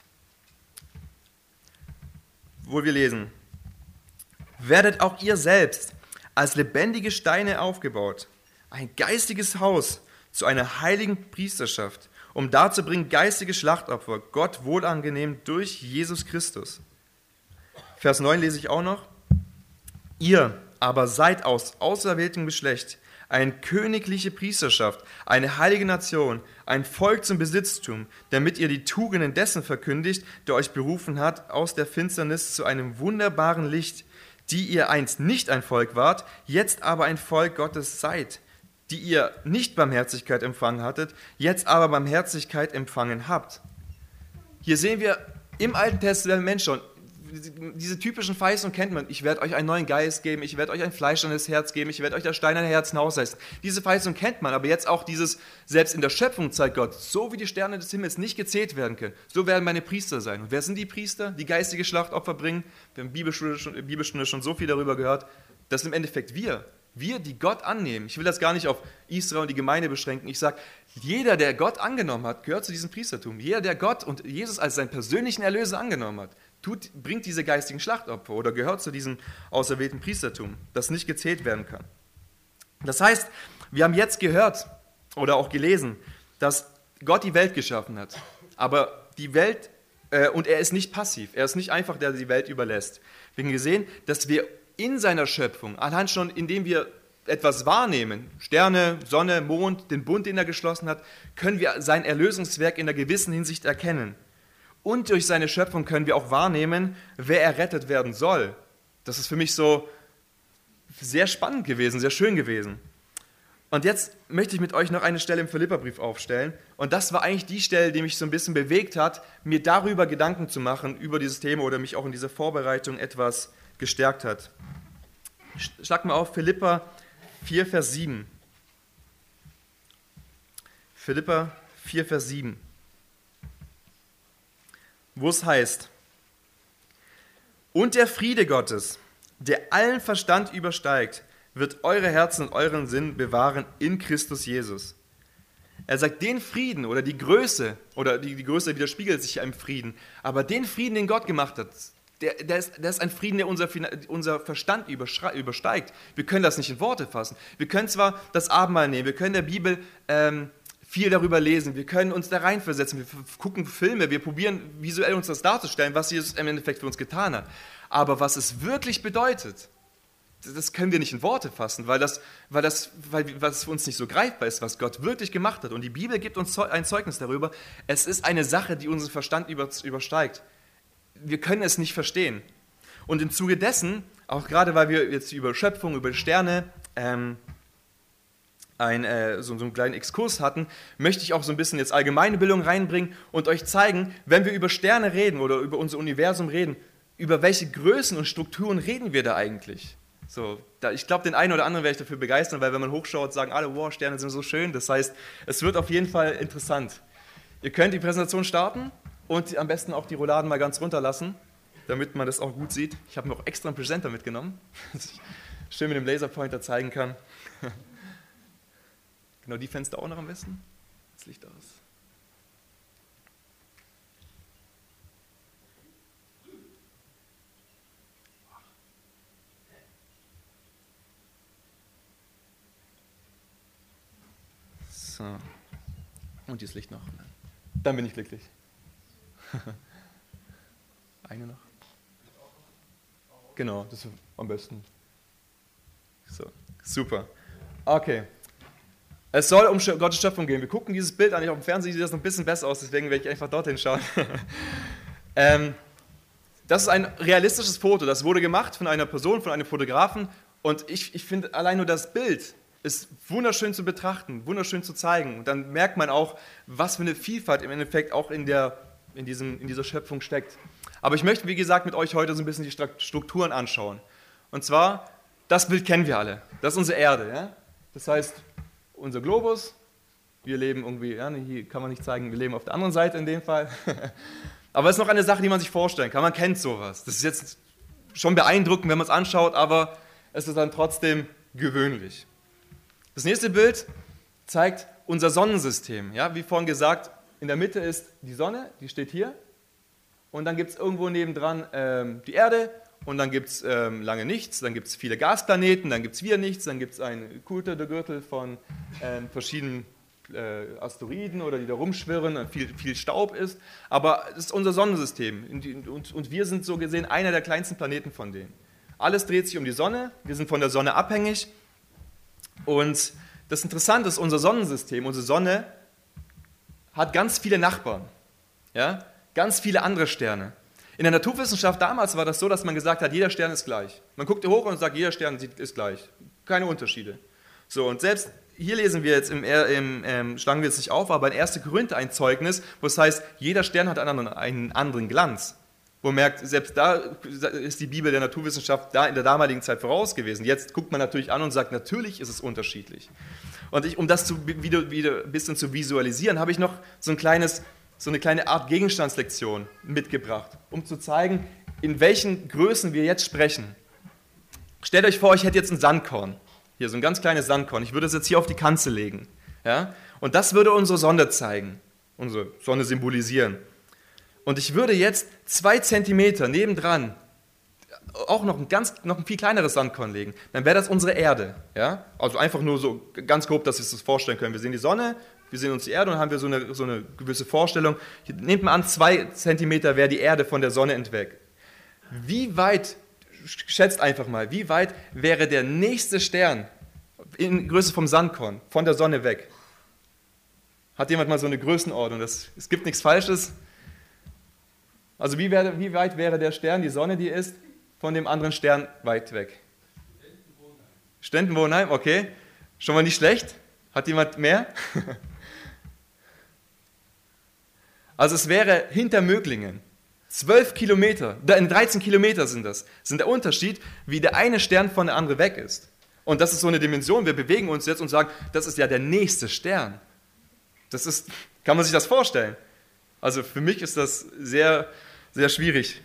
[SPEAKER 1] wo wir lesen, werdet auch ihr selbst als lebendige Steine aufgebaut, ein geistiges Haus zu einer heiligen Priesterschaft, um darzubringen geistige Schlachtopfer, Gott wohlangenehm durch Jesus Christus. Vers neun lese ich auch noch. Ihr aber seid aus auserwähltem Geschlecht, eine königliche Priesterschaft, eine heilige Nation, ein Volk zum Besitztum, damit ihr die Tugenden dessen verkündigt, der euch berufen hat, aus der Finsternis zu einem wunderbaren Licht, die ihr einst nicht ein Volk wart, jetzt aber ein Volk Gottes seid, die ihr nicht Barmherzigkeit empfangen hattet, jetzt aber Barmherzigkeit empfangen habt. Hier sehen wir im Alten Testament schon, diese typischen Verheißungen kennt man. Ich werde euch einen neuen Geist geben, ich werde euch ein fleischendes Herz geben, ich werde euch das steinerne Herz hinausreißen. Diese Verheißung kennt man, aber jetzt auch dieses, selbst in der Schöpfung zeigt Gott, so wie die Sterne des Himmels nicht gezählt werden können, so werden meine Priester sein. Und wer sind die Priester, die geistige Schlachtopfer bringen? Wir haben in Bibelstunde schon, Bibelstunde schon so viel darüber gehört. Das sind im Endeffekt wir. Wir, die Gott annehmen. Ich will das gar nicht auf Israel und die Gemeinde beschränken. Ich sage, jeder, der Gott angenommen hat, gehört zu diesem Priestertum. Jeder, der Gott und Jesus als seinen persönlichen Erlöser angenommen hat, tut, bringt diese geistigen Schlachtopfer oder gehört zu diesem auserwählten Priestertum, das nicht gezählt werden kann. Das heißt, wir haben jetzt gehört oder auch gelesen, dass Gott die Welt geschaffen hat. Aber die Welt, äh, und er ist nicht passiv, er ist nicht einfach der, der die Welt überlässt. Wir haben gesehen, dass wir in seiner Schöpfung, allein schon indem wir etwas wahrnehmen, Sterne, Sonne, Mond, den Bund, den er geschlossen hat, können wir sein Erlösungswerk in einer gewissen Hinsicht erkennen. Und durch seine Schöpfung können wir auch wahrnehmen, wer errettet werden soll. Das ist für mich so sehr spannend gewesen, sehr schön gewesen. Und jetzt möchte ich mit euch noch eine Stelle im Philipperbrief aufstellen. Und das war eigentlich die Stelle, die mich so ein bisschen bewegt hat, mir darüber Gedanken zu machen, über dieses Thema oder mich auch in dieser Vorbereitung etwas gestärkt hat. Schlag mal auf Philipper vier, Vers sieben. Philipper vier, Vers sieben. Wo es heißt: Und der Friede Gottes, der allen Verstand übersteigt, wird eure Herzen und euren Sinn bewahren in Christus Jesus. Er sagt, den Frieden oder die Größe, oder die, die Größe widerspiegelt sich ja im Frieden, aber den Frieden, den Gott gemacht hat, der, der, ist, der ist ein Frieden, der unser, unser Verstand übersteigt. Wir können das nicht in Worte fassen. Wir können zwar das Abendmahl nehmen, wir können in der Bibel ähm, viel darüber lesen, wir können uns da reinversetzen, wir gucken Filme, wir probieren visuell uns das darzustellen, was Jesus im Endeffekt für uns getan hat. Aber was es wirklich bedeutet, das können wir nicht in Worte fassen, weil das, weil das, weil das für uns nicht so greifbar ist, was Gott wirklich gemacht hat. Und die Bibel gibt uns ein Zeugnis darüber. Es ist eine Sache, die unseren Verstand übersteigt. Wir können es nicht verstehen. Und im Zuge dessen, auch gerade weil wir jetzt über Schöpfung, über Sterne ähm, ein, äh, so, so einen kleinen Exkurs hatten, möchte ich auch so ein bisschen jetzt allgemeine Bildung reinbringen und euch zeigen, wenn wir über Sterne reden oder über unser Universum reden, über welche Größen und Strukturen reden wir da eigentlich? So, da, ich glaube, den einen oder anderen werde ich dafür begeistern, weil wenn man hochschaut, sagen alle, wow, Sterne sind so schön. Das heißt, es wird auf jeden Fall interessant. Ihr könnt die Präsentation starten und am besten auch die Rouladen mal ganz runterlassen, damit man das auch gut sieht. Ich habe mir auch extra einen Präsenter mitgenommen, dass ich schön mit dem Laserpointer zeigen kann. Genau, die Fenster auch noch am besten. Das Licht aus. So. Und dieses Licht noch. Dann bin ich glücklich. Eine noch. Genau, das ist am besten. So, super. Okay. Es soll um Gottes Schöpfung gehen. Wir gucken dieses Bild an. Auf dem Fernsehen sieht das noch ein bisschen besser aus, deswegen werde ich einfach dorthin schauen. ähm, das ist ein realistisches Foto. Das wurde gemacht von einer Person, von einem Fotografen. Und ich, ich finde allein nur das Bild ist wunderschön zu betrachten, wunderschön zu zeigen. Und dann merkt man auch, was für eine Vielfalt im Endeffekt auch in, der, in, diesem, in dieser Schöpfung steckt. Aber ich möchte, wie gesagt, mit euch heute so ein bisschen die Strukturen anschauen. Und zwar, das Bild kennen wir alle. Das ist unsere Erde. Ja? Das heißt, unser Globus, wir leben irgendwie, ja, hier kann man nicht zeigen, wir leben auf der anderen Seite in dem Fall. Aber es ist noch eine Sache, die man sich vorstellen kann. Man kennt sowas. Das ist jetzt schon beeindruckend, wenn man es anschaut, aber es ist dann trotzdem gewöhnlich. Das nächste Bild zeigt unser Sonnensystem. Ja, wie vorhin gesagt, in der Mitte ist die Sonne, die steht hier. Und dann gibt es irgendwo nebendran ähm, die Erde. Und dann gibt es ähm, lange nichts. Dann gibt es viele Gasplaneten. Dann gibt es wieder nichts. Dann gibt es einen Kultergürtel von ähm, verschiedenen äh, Asteroiden oder die da rumschwirren und viel, viel Staub ist. Aber es ist unser Sonnensystem. Und, und, und wir sind so gesehen einer der kleinsten Planeten von denen. Alles dreht sich um die Sonne. Wir sind von der Sonne abhängig. Und das Interessante ist, unser Sonnensystem, unsere Sonne, hat ganz viele Nachbarn, ja? Ganz viele andere Sterne. In der Naturwissenschaft damals war das so, dass man gesagt hat, jeder Stern ist gleich. Man guckte hoch und sagt, jeder Stern ist gleich. Keine Unterschiede. So, und selbst hier lesen wir jetzt, im, im, im, schlagen wir jetzt nicht auf, aber in erster Korinther ein Zeugnis, wo es heißt, jeder Stern hat einen anderen, einen anderen Glanz. Wo man merkt, selbst da ist die Bibel der Naturwissenschaft da in der damaligen Zeit voraus gewesen. Jetzt guckt man natürlich an und sagt, natürlich ist es unterschiedlich. Und ich, um das zu, wieder, wieder ein bisschen zu visualisieren, habe ich noch so, ein kleines, so eine kleine Art Gegenstandslektion mitgebracht, um zu zeigen, in welchen Größen wir jetzt sprechen. Stellt euch vor, ich hätte jetzt ein Sandkorn. Hier, so ein ganz kleines Sandkorn. Ich würde es jetzt hier auf die Kanzel legen. Ja? Und das würde unsere Sonne zeigen, unsere Sonne symbolisieren. Und ich würde jetzt zwei Zentimeter nebendran auch noch ein, ganz, noch ein viel kleineres Sandkorn legen. Dann wäre das unsere Erde. Ja? Also einfach nur so ganz grob, dass wir uns das vorstellen können. Wir sehen die Sonne, wir sehen uns die Erde und dann haben wir so eine, so eine gewisse Vorstellung. Hier, nehmt mal an, zwei Zentimeter wäre die Erde von der Sonne entweg. Wie weit, schätzt einfach mal, wie weit wäre der nächste Stern, in Größe vom Sandkorn, von der Sonne weg. Hat jemand mal so eine Größenordnung? Das, es gibt nichts Falsches. Also wie, wäre, wie weit wäre der Stern, die Sonne, die ist, von dem anderen Stern weit weg? Stendenwohnheim, okay. Schon mal nicht schlecht. Hat jemand mehr? Also es wäre hinter Möglingen. Zwölf Kilometer, dreizehn Kilometer sind das, sind der Unterschied, wie der eine Stern von der andere weg ist. Und das ist so eine Dimension, wir bewegen uns jetzt und sagen, das ist ja der nächste Stern. Das ist, kann man sich das vorstellen? Also für mich ist das sehr, sehr schwierig.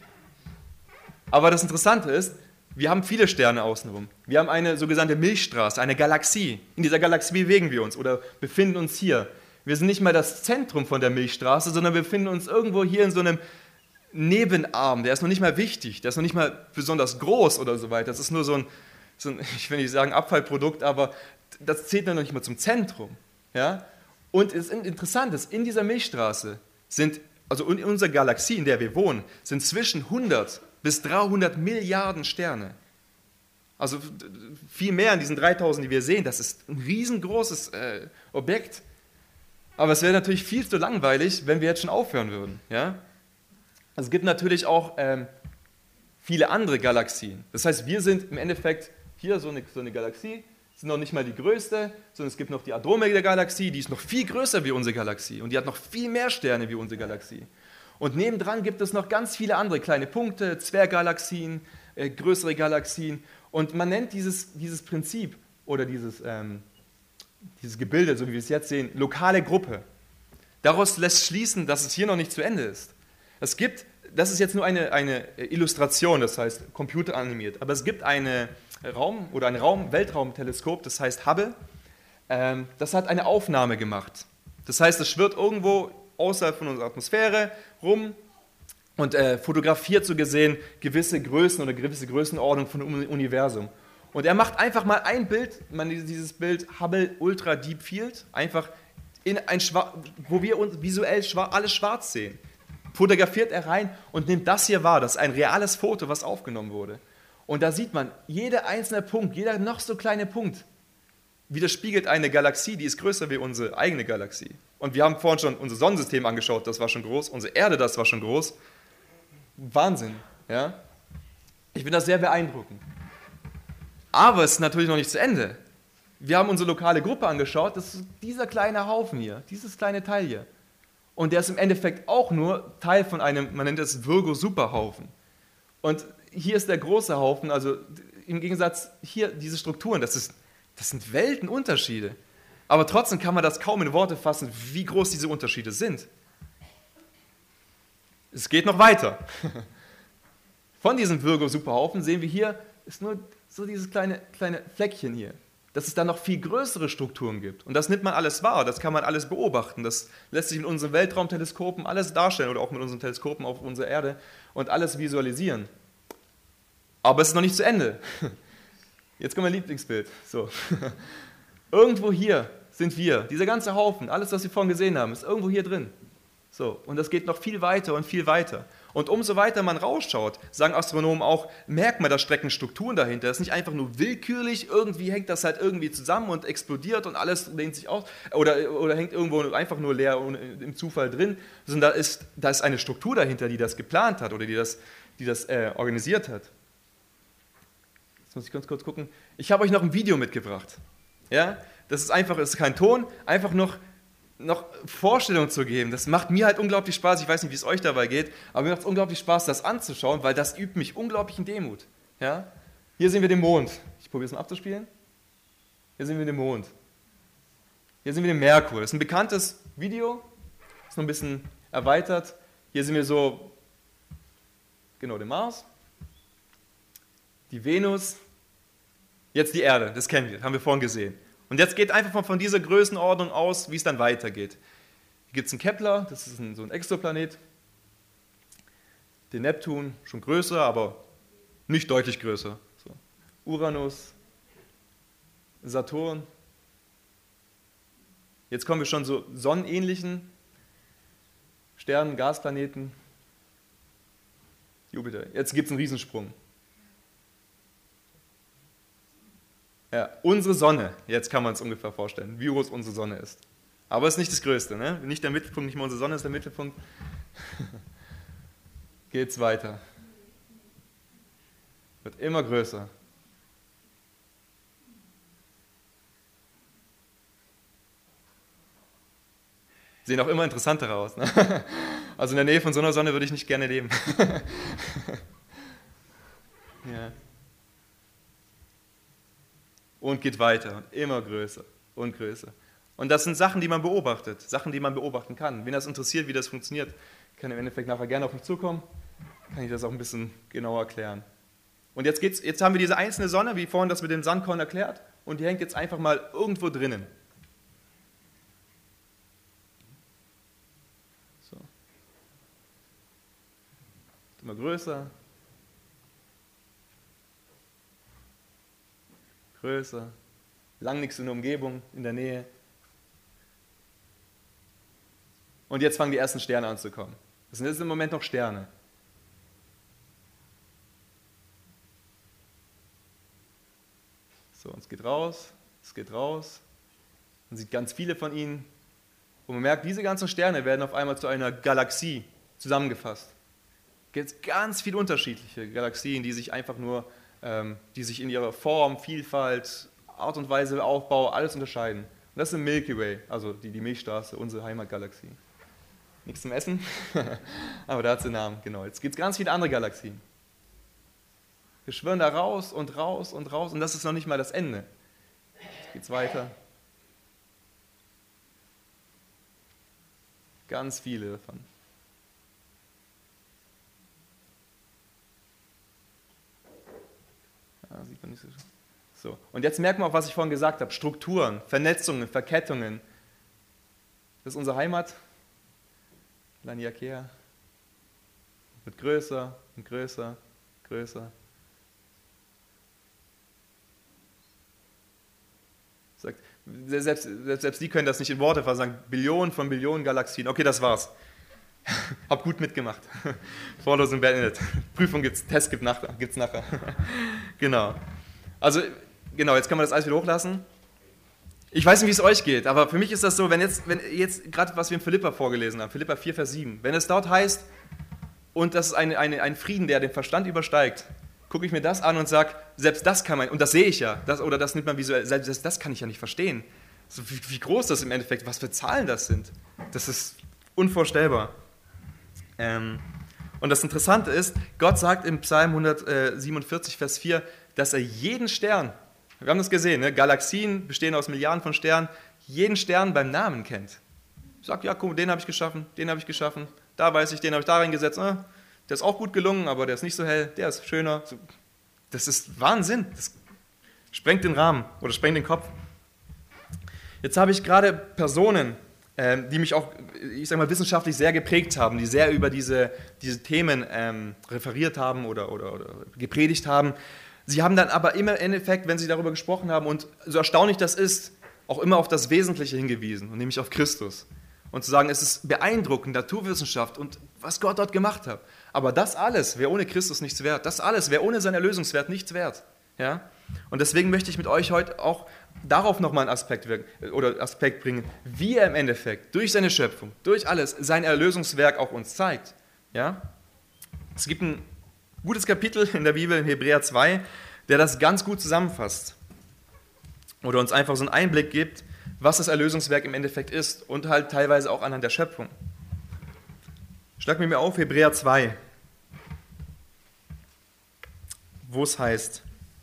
[SPEAKER 1] Aber das Interessante ist, wir haben viele Sterne außenrum. Wir haben eine sogenannte Milchstraße, eine Galaxie. In dieser Galaxie bewegen wir uns oder befinden uns hier. Wir sind nicht mal das Zentrum von der Milchstraße, sondern wir befinden uns irgendwo hier in so einem Nebenarm. Der ist noch nicht mal wichtig, der ist noch nicht mal besonders groß oder so weiter. Das ist nur so ein, so ein ich will nicht sagen Abfallprodukt, aber das zählt noch nicht mal zum Zentrum. Ja? Und es ist interessant, dass in dieser Milchstraße sind, also in unserer Galaxie, in der wir wohnen, sind zwischen hundert bis dreihundert Milliarden Sterne. Also viel mehr an diesen dreitausend, die wir sehen. Das ist ein riesengroßes äh, Objekt. Aber es wäre natürlich viel zu langweilig, wenn wir jetzt schon aufhören würden. Ja? Also es gibt natürlich auch ähm, viele andere Galaxien. Das heißt, wir sind im Endeffekt hier so eine, so eine Galaxie, sind noch nicht mal die größte, sondern es gibt noch die Andromeda-Galaxie, die ist noch viel größer wie unsere Galaxie und die hat noch viel mehr Sterne wie unsere Galaxie. Und nebendran gibt es noch ganz viele andere kleine Punkte, Zwerggalaxien, äh, größere Galaxien. Und man nennt dieses, dieses Prinzip oder dieses, ähm, dieses Gebilde, so wie wir es jetzt sehen, lokale Gruppe. Daraus lässt schließen, dass es hier noch nicht zu Ende ist. Es gibt, das ist jetzt nur eine, eine Illustration, das heißt computeranimiert, aber es gibt eine Raum- oder ein Raum, Weltraumteleskop, das heißt Hubble, ähm, das hat eine Aufnahme gemacht. Das heißt, es schwirrt irgendwo außerhalb von unserer Atmosphäre rum und äh, fotografiert so gesehen gewisse Größen oder gewisse Größenordnung von dem Universum. Und er macht einfach mal ein Bild, man dieses Bild Hubble Ultra Deep Field, einfach in ein Schwar- wo wir uns visuell schwar- alles schwarz sehen. Fotografiert er rein und nimmt das hier wahr, das ist ein reales Foto, was aufgenommen wurde. Und da sieht man, jeder einzelne Punkt, jeder noch so kleine Punkt widerspiegelt eine Galaxie, die ist größer wie unsere eigene Galaxie. Und wir haben vorhin schon unser Sonnensystem angeschaut, das war schon groß, unsere Erde, das war schon groß. Wahnsinn, ja? Ich finde das sehr beeindruckend. Aber es ist natürlich noch nicht zu Ende. Wir haben unsere lokale Gruppe angeschaut, das ist dieser kleine Haufen hier, dieses kleine Teil hier. Und der ist im Endeffekt auch nur Teil von einem, man nennt es Virgo-Superhaufen. Und hier ist der große Haufen, also im Gegensatz hier diese Strukturen, das, ist, das sind Weltenunterschiede. Aber trotzdem kann man das kaum in Worte fassen, wie groß diese Unterschiede sind. Es geht noch weiter. Von diesem Virgo-Superhaufen sehen wir hier, ist nur so dieses kleine, kleine Fleckchen hier, dass es da noch viel größere Strukturen gibt. Und das nimmt man alles wahr, das kann man alles beobachten. Das lässt sich mit unseren Weltraumteleskopen alles darstellen oder auch mit unseren Teleskopen auf unserer Erde und alles visualisieren. Aber es ist noch nicht zu Ende. Jetzt kommt mein Lieblingsbild. So. Irgendwo hier sind wir, dieser ganze Haufen, alles, was wir vorhin gesehen haben, ist irgendwo hier drin. So. Und das geht noch viel weiter und viel weiter. Und umso weiter man rausschaut, sagen Astronomen auch, merkt man da Streckenstrukturen dahinter. Das ist nicht einfach nur willkürlich, irgendwie hängt das halt irgendwie zusammen und explodiert und alles dehnt sich aus oder, oder hängt irgendwo einfach nur leer im Zufall drin, sondern da ist, da ist eine Struktur dahinter, die das geplant hat oder die das, die das äh, organisiert hat. Jetzt muss ich ganz kurz gucken. Ich habe euch noch ein Video mitgebracht. Ja? Das ist einfach, das ist kein Ton, einfach noch noch Vorstellung zu geben. Das macht mir halt unglaublich Spaß. Ich weiß nicht, wie es euch dabei geht, aber mir macht es unglaublich Spaß, das anzuschauen, weil das übt mich unglaublich in Demut. Ja? Hier sehen wir den Mond. Ich probiere es mal abzuspielen. Hier sehen wir den Mond. Hier sehen wir den Merkur. Das ist ein bekanntes Video. Ist noch ein bisschen erweitert. Hier sehen wir so, genau, den Mars, die Venus, jetzt die Erde. Das kennen wir, haben wir vorhin gesehen. Und jetzt geht einfach mal von dieser Größenordnung aus, wie es dann weitergeht. Hier gibt es einen Kepler, das ist ein, so ein Exoplanet. Den Neptun, schon größer, aber nicht deutlich größer. So. Uranus, Saturn. Jetzt kommen wir schon zu sonnenähnlichen Sternen, Gasplaneten. Jupiter. Jetzt gibt es einen Riesensprung. Ja, unsere Sonne, jetzt kann man es ungefähr vorstellen, wie groß unsere Sonne ist. Aber es ist nicht das Größte, ne? Nicht der Mittelpunkt, nicht mal unsere Sonne ist der Mittelpunkt. Geht's weiter. Wird immer größer. Sehen auch immer interessanter aus. Ne? Also in der Nähe von so einer Sonne würde ich nicht gerne leben. Ja. Und geht weiter und immer größer und größer. Und das sind Sachen, die man beobachtet, Sachen, die man beobachten kann. Wen das interessiert, wie das funktioniert, kann im Endeffekt nachher gerne auf mich zukommen, kann ich das auch ein bisschen genauer erklären. Und jetzt, geht's, jetzt haben wir diese einzelne Sonne, wie vorhin das mit dem Sandkorn erklärt, und die hängt jetzt einfach mal irgendwo drinnen. So. Immer größer. Größer. Lang nichts in der Umgebung, in der Nähe. Und jetzt fangen die ersten Sterne an zu kommen. Das sind jetzt im Moment noch Sterne. So, und es geht raus, es geht raus. Man sieht ganz viele von ihnen. Und man merkt, diese ganzen Sterne werden auf einmal zu einer Galaxie zusammengefasst. Es gibt ganz viele unterschiedliche Galaxien, die sich einfach nur, ähm, die sich in ihrer Form, Vielfalt, Art und Weise, Aufbau, alles unterscheiden. Und das ist im Milky Way, also die, die Milchstraße, unsere Heimatgalaxie. Nichts zum Essen, aber da hat es den Namen, genau. Jetzt gibt es ganz viele andere Galaxien. Wir schwirren da raus und raus und raus und das ist noch nicht mal das Ende. Jetzt geht es weiter. Ganz viele davon. Ja, sieht man nicht so. So. Und jetzt merken wir auch, was ich vorhin gesagt habe. Strukturen, Vernetzungen, Verkettungen. Das ist unsere Heimat. Laniakea. Wird größer und größer, größer. Sagt, selbst, selbst, selbst die können das nicht in Worte fassen, sagen Billionen von Billionen Galaxien. Okay, das war's. Hab gut mitgemacht. Vorlesung beendet. Prüfung gibt's, Test gibt's nachher. Gibt's nachher. Genau. Also, genau, jetzt kann man das alles wieder hochlassen. Ich weiß nicht, wie es euch geht, aber für mich ist das so, wenn jetzt, wenn jetzt gerade was wir in Philippa vorgelesen haben, Philippa vier, Vers sieben, wenn es dort heißt, und das ist eine, eine, ein Frieden, der den Verstand übersteigt, gucke ich mir das an und sage, selbst das kann man, und das sehe ich ja, das, oder das nimmt man visuell, selbst das kann ich ja nicht verstehen. So, wie, wie groß das im Endeffekt, was für Zahlen das sind, das ist unvorstellbar. Ähm, und das Interessante ist, Gott sagt im Psalm hundertsiebenundvierzig, Vers vier, dass er jeden Stern, wir haben das gesehen, ne? Galaxien bestehen aus Milliarden von Sternen, jeden Stern beim Namen kennt. Sagt, ja, guck, den habe ich geschaffen, den habe ich geschaffen, da weiß ich, den habe ich da reingesetzt, ah, der ist auch gut gelungen, aber der ist nicht so hell, der ist schöner. Das ist Wahnsinn, das sprengt den Rahmen oder sprengt den Kopf. Jetzt habe ich gerade Personen, ähm, die mich auch, ich sage mal, wissenschaftlich sehr geprägt haben, die sehr über diese, diese Themen ähm, referiert haben oder, oder, oder gepredigt haben. Sie haben dann aber immer im Endeffekt, wenn sie darüber gesprochen haben, und so erstaunlich das ist, auch immer auf das Wesentliche hingewiesen, und nämlich auf Christus. Und zu sagen, es ist beeindruckend, Naturwissenschaft und was Gott dort gemacht hat. Aber das alles wäre ohne Christus nichts wert. Das alles wäre ohne seinen Erlösungswert nichts wert. Ja? Und deswegen möchte ich mit euch heute auch darauf nochmal einen Aspekt, wirken, oder Aspekt bringen, wie er im Endeffekt durch seine Schöpfung, durch alles, sein Erlösungswerk auch uns zeigt. Ja? Es gibt ein gutes Kapitel in der Bibel, in Hebräer zwei, der das ganz gut zusammenfasst. Oder uns einfach so einen Einblick gibt, was das Erlösungswerk im Endeffekt ist und halt teilweise auch anhand der Schöpfung. Schlag mir mir auf, Hebräer zwei, wo es heißt,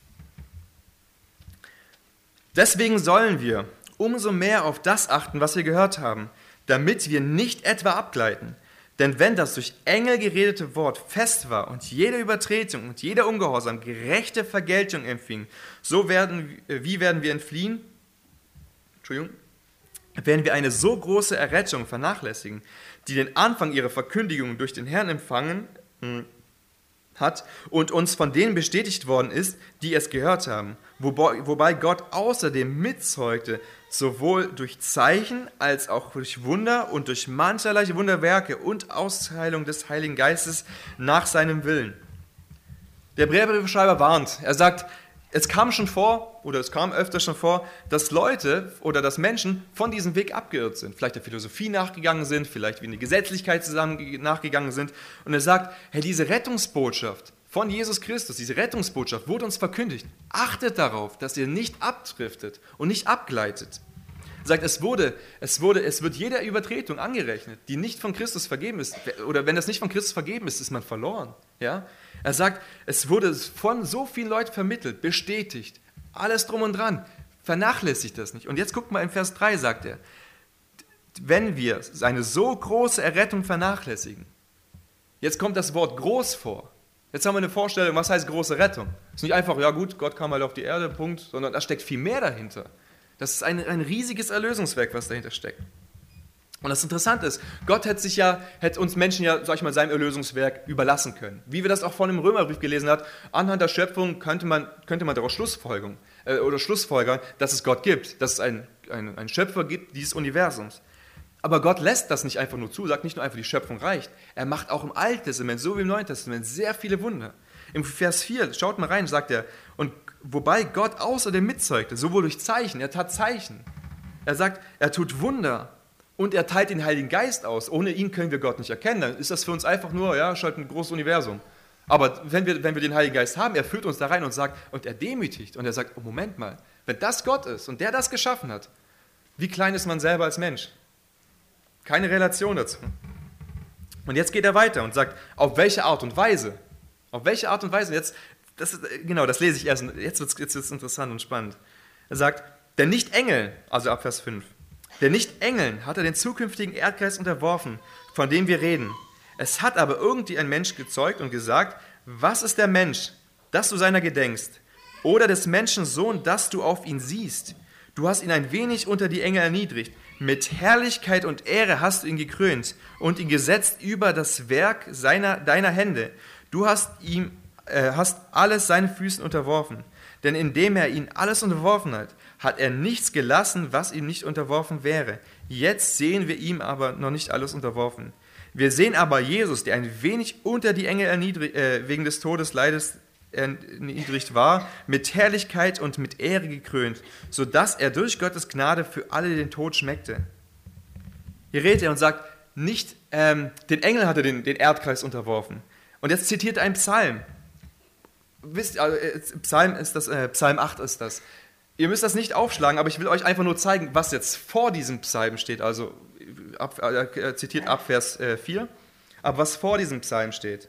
[SPEAKER 1] deswegen sollen wir umso mehr auf das achten, was wir gehört haben, damit wir nicht etwa abgleiten. Denn wenn das durch Engel geredete Wort fest war und jede Übertretung und jeder Ungehorsam gerechte Vergeltung empfing, so werden, wie werden wir entfliehen? Entschuldigung. Werden wir eine so große Errettung vernachlässigen, die den Anfang ihrer Verkündigung durch den Herrn empfangen hat und uns von denen bestätigt worden ist, die es gehört haben, wobei, wobei Gott außerdem mitzeugte, sowohl durch Zeichen als auch durch Wunder und durch mancherlei Wunderwerke und Austeilung des Heiligen Geistes nach seinem Willen. Der Hebräerbriefschreiber warnt, er sagt, es kam schon vor, oder es kam öfter schon vor, dass Leute oder dass Menschen von diesem Weg abgeirrt sind. Vielleicht der Philosophie nachgegangen sind, vielleicht wie eine Gesetzlichkeit zusammen nachgegangen sind. Und er sagt, hey, diese Rettungsbotschaft von Jesus Christus, diese Rettungsbotschaft wurde uns verkündigt. Achtet darauf, dass ihr nicht abdriftet und nicht abgleitet. Er sagt, es wurde, es wurde, es wird jeder Übertretung angerechnet, die nicht von Christus vergeben ist. Oder wenn das nicht von Christus vergeben ist, ist man verloren. Ja? Er sagt, es wurde von so vielen Leuten vermittelt, bestätigt, alles drum und dran. Vernachlässigt das nicht. Und jetzt guckt mal in Vers drei, sagt er, wenn wir eine so große Errettung vernachlässigen, jetzt kommt das Wort groß vor. Jetzt haben wir eine Vorstellung, was heißt große Rettung? Es ist nicht einfach, ja gut, Gott kam mal auf die Erde, Punkt, sondern da steckt viel mehr dahinter. Das ist ein, ein riesiges Erlösungswerk, was dahinter steckt. Und das Interessante ist, Gott hätte sich ja, hätte uns Menschen ja, sag ich mal, seinem Erlösungswerk überlassen können. Wie wir das auch von dem Römerbrief gelesen haben, anhand der Schöpfung könnte man, könnte man daraus Schlussfolgerung, äh, oder Schlussfolgern, dass es Gott gibt, dass es einen ein Schöpfer gibt dieses Universums. Aber Gott lässt das nicht einfach nur zu, sagt nicht nur einfach, die Schöpfung reicht. Er macht auch im Alten Testament, so wie im Neuen Testament, sehr viele Wunder. Im Vers vier, schaut mal rein, sagt er, und wobei Gott außerdem mitzeugte, sowohl durch Zeichen, er tat Zeichen. Er sagt, er tut Wunder und er teilt den Heiligen Geist aus. Ohne ihn können wir Gott nicht erkennen. Dann ist das für uns einfach nur, ja, halt ein großes Universum. Aber wenn wir, wenn wir den Heiligen Geist haben, er führt uns da rein und sagt, und er demütigt und er sagt, oh Moment mal, wenn das Gott ist und der das geschaffen hat, wie klein ist man selber als Mensch? Keine Relation dazu. Und jetzt geht er weiter und sagt, auf welche Art und Weise? Auf welche Art und Weise? Jetzt, das ist, genau, das lese ich erst. Jetzt wird es jetzt wird's interessant und spannend. Er sagt, denn nicht Engeln, also ab Vers fünf, denn nicht Engeln hat er den zukünftigen Erdkreis unterworfen, von dem wir reden. Es hat aber irgendwie ein Mensch gezeugt und gesagt, was ist der Mensch, dass du seiner gedenkst? Oder des Menschen Sohn, dass du auf ihn siehst? Du hast ihn ein wenig unter die Engel erniedrigt. Mit Herrlichkeit und Ehre hast du ihn gekrönt und ihn gesetzt über das Werk seiner, deiner Hände. Du hast ihm, äh, hast alles seinen Füßen unterworfen. Denn indem er ihn alles unterworfen hat, hat er nichts gelassen, was ihm nicht unterworfen wäre. Jetzt sehen wir ihm aber noch nicht alles unterworfen. Wir sehen aber Jesus, der ein wenig unter die Engel erniedrig, äh, wegen des Todesleides erniedrigt war, mit Herrlichkeit und mit Ehre gekrönt, sodass er durch Gottes Gnade für alle den Tod schmeckte. Hier redet er und sagt, nicht ähm, den Engel hat er den, den Erdkreis unterworfen. Und jetzt zitiert er einen Psalm. Wisst, also, Psalm, ist das, äh, Psalm acht ist das. Ihr müsst das nicht aufschlagen, aber ich will euch einfach nur zeigen, was jetzt vor diesem Psalm steht. Also ab, er zitiert ab Vers äh, vier, aber was vor diesem Psalm steht.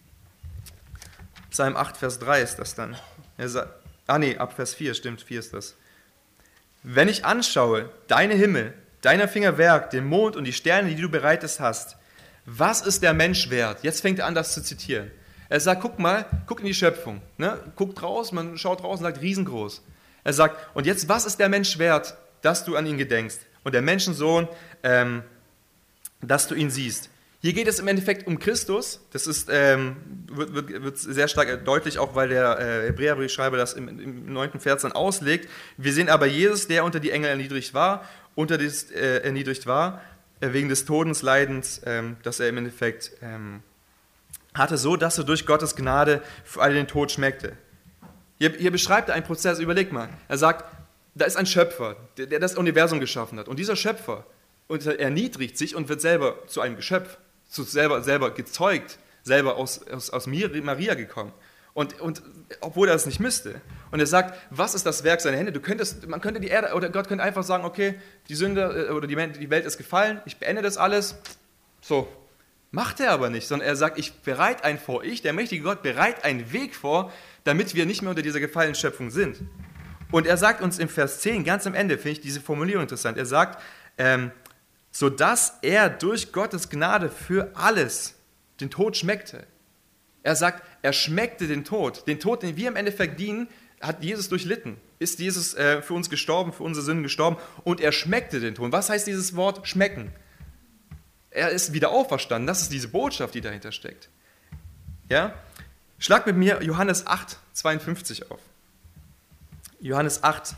[SPEAKER 1] Psalm acht, Vers drei ist das dann. Er sagt, ah nee, ab Vers vier, stimmt, vier ist das. Wenn ich anschaue, deine Himmel, deiner Finger Werk, den Mond und die Sterne, die du bereitet hast, was ist der Mensch wert? Jetzt fängt er an, das zu zitieren. Er sagt, guck mal, guck in die Schöpfung. Ne? Guckt raus, man schaut raus und sagt, riesengroß. Er sagt, und jetzt, was ist der Mensch wert, dass du an ihn gedenkst? Und der Menschensohn, ähm, dass du ihn siehst. Hier geht es im Endeffekt um Christus. Das ist, ähm, wird, wird, wird sehr stark deutlich, auch weil der äh, Hebräerbriefschreiber das im, im neunten Vers dann auslegt. Wir sehen aber Jesus, der unter die Engel erniedrigt war, unter das äh, erniedrigt war, äh, wegen des Todesleidens, ähm, dass er im Endeffekt ähm, hatte, so dass er durch Gottes Gnade für alle den Tod schmeckte. Hier, hier beschreibt er einen Prozess, überleg mal. Er sagt, da ist ein Schöpfer, der, der das Universum geschaffen hat. Und dieser Schöpfer erniedrigt sich und wird selber zu einem Geschöpf. Zu selber, selber gezeugt, selber aus, aus, aus Maria gekommen. Und, und obwohl er es nicht müsste. Und er sagt, was ist das Werk seiner Hände? Du könntest, man könnte die Erde, oder Gott könnte einfach sagen, okay, die Sünde oder die, die Welt ist gefallen, ich beende das alles. So, macht er aber nicht, sondern er sagt, ich bereite einen vor, ich, der mächtige Gott, bereite einen Weg vor, damit wir nicht mehr unter dieser gefallenen Schöpfung sind. Und er sagt uns im Vers zehn, ganz am Ende, finde ich diese Formulierung interessant, er sagt, ähm, sodass er durch Gottes Gnade für alles den Tod schmeckte. Er sagt, er schmeckte den Tod. Den Tod, den wir im Endeffekt dienen, hat Jesus durchlitten. Ist Jesus äh, für uns gestorben, für unsere Sünden gestorben und er schmeckte den Tod. Was heißt dieses Wort schmecken? Er ist wieder auferstanden. Das ist diese Botschaft, die dahinter steckt. Ja? Schlag mit mir Johannes acht, zweiundfünfzig auf. Johannes acht.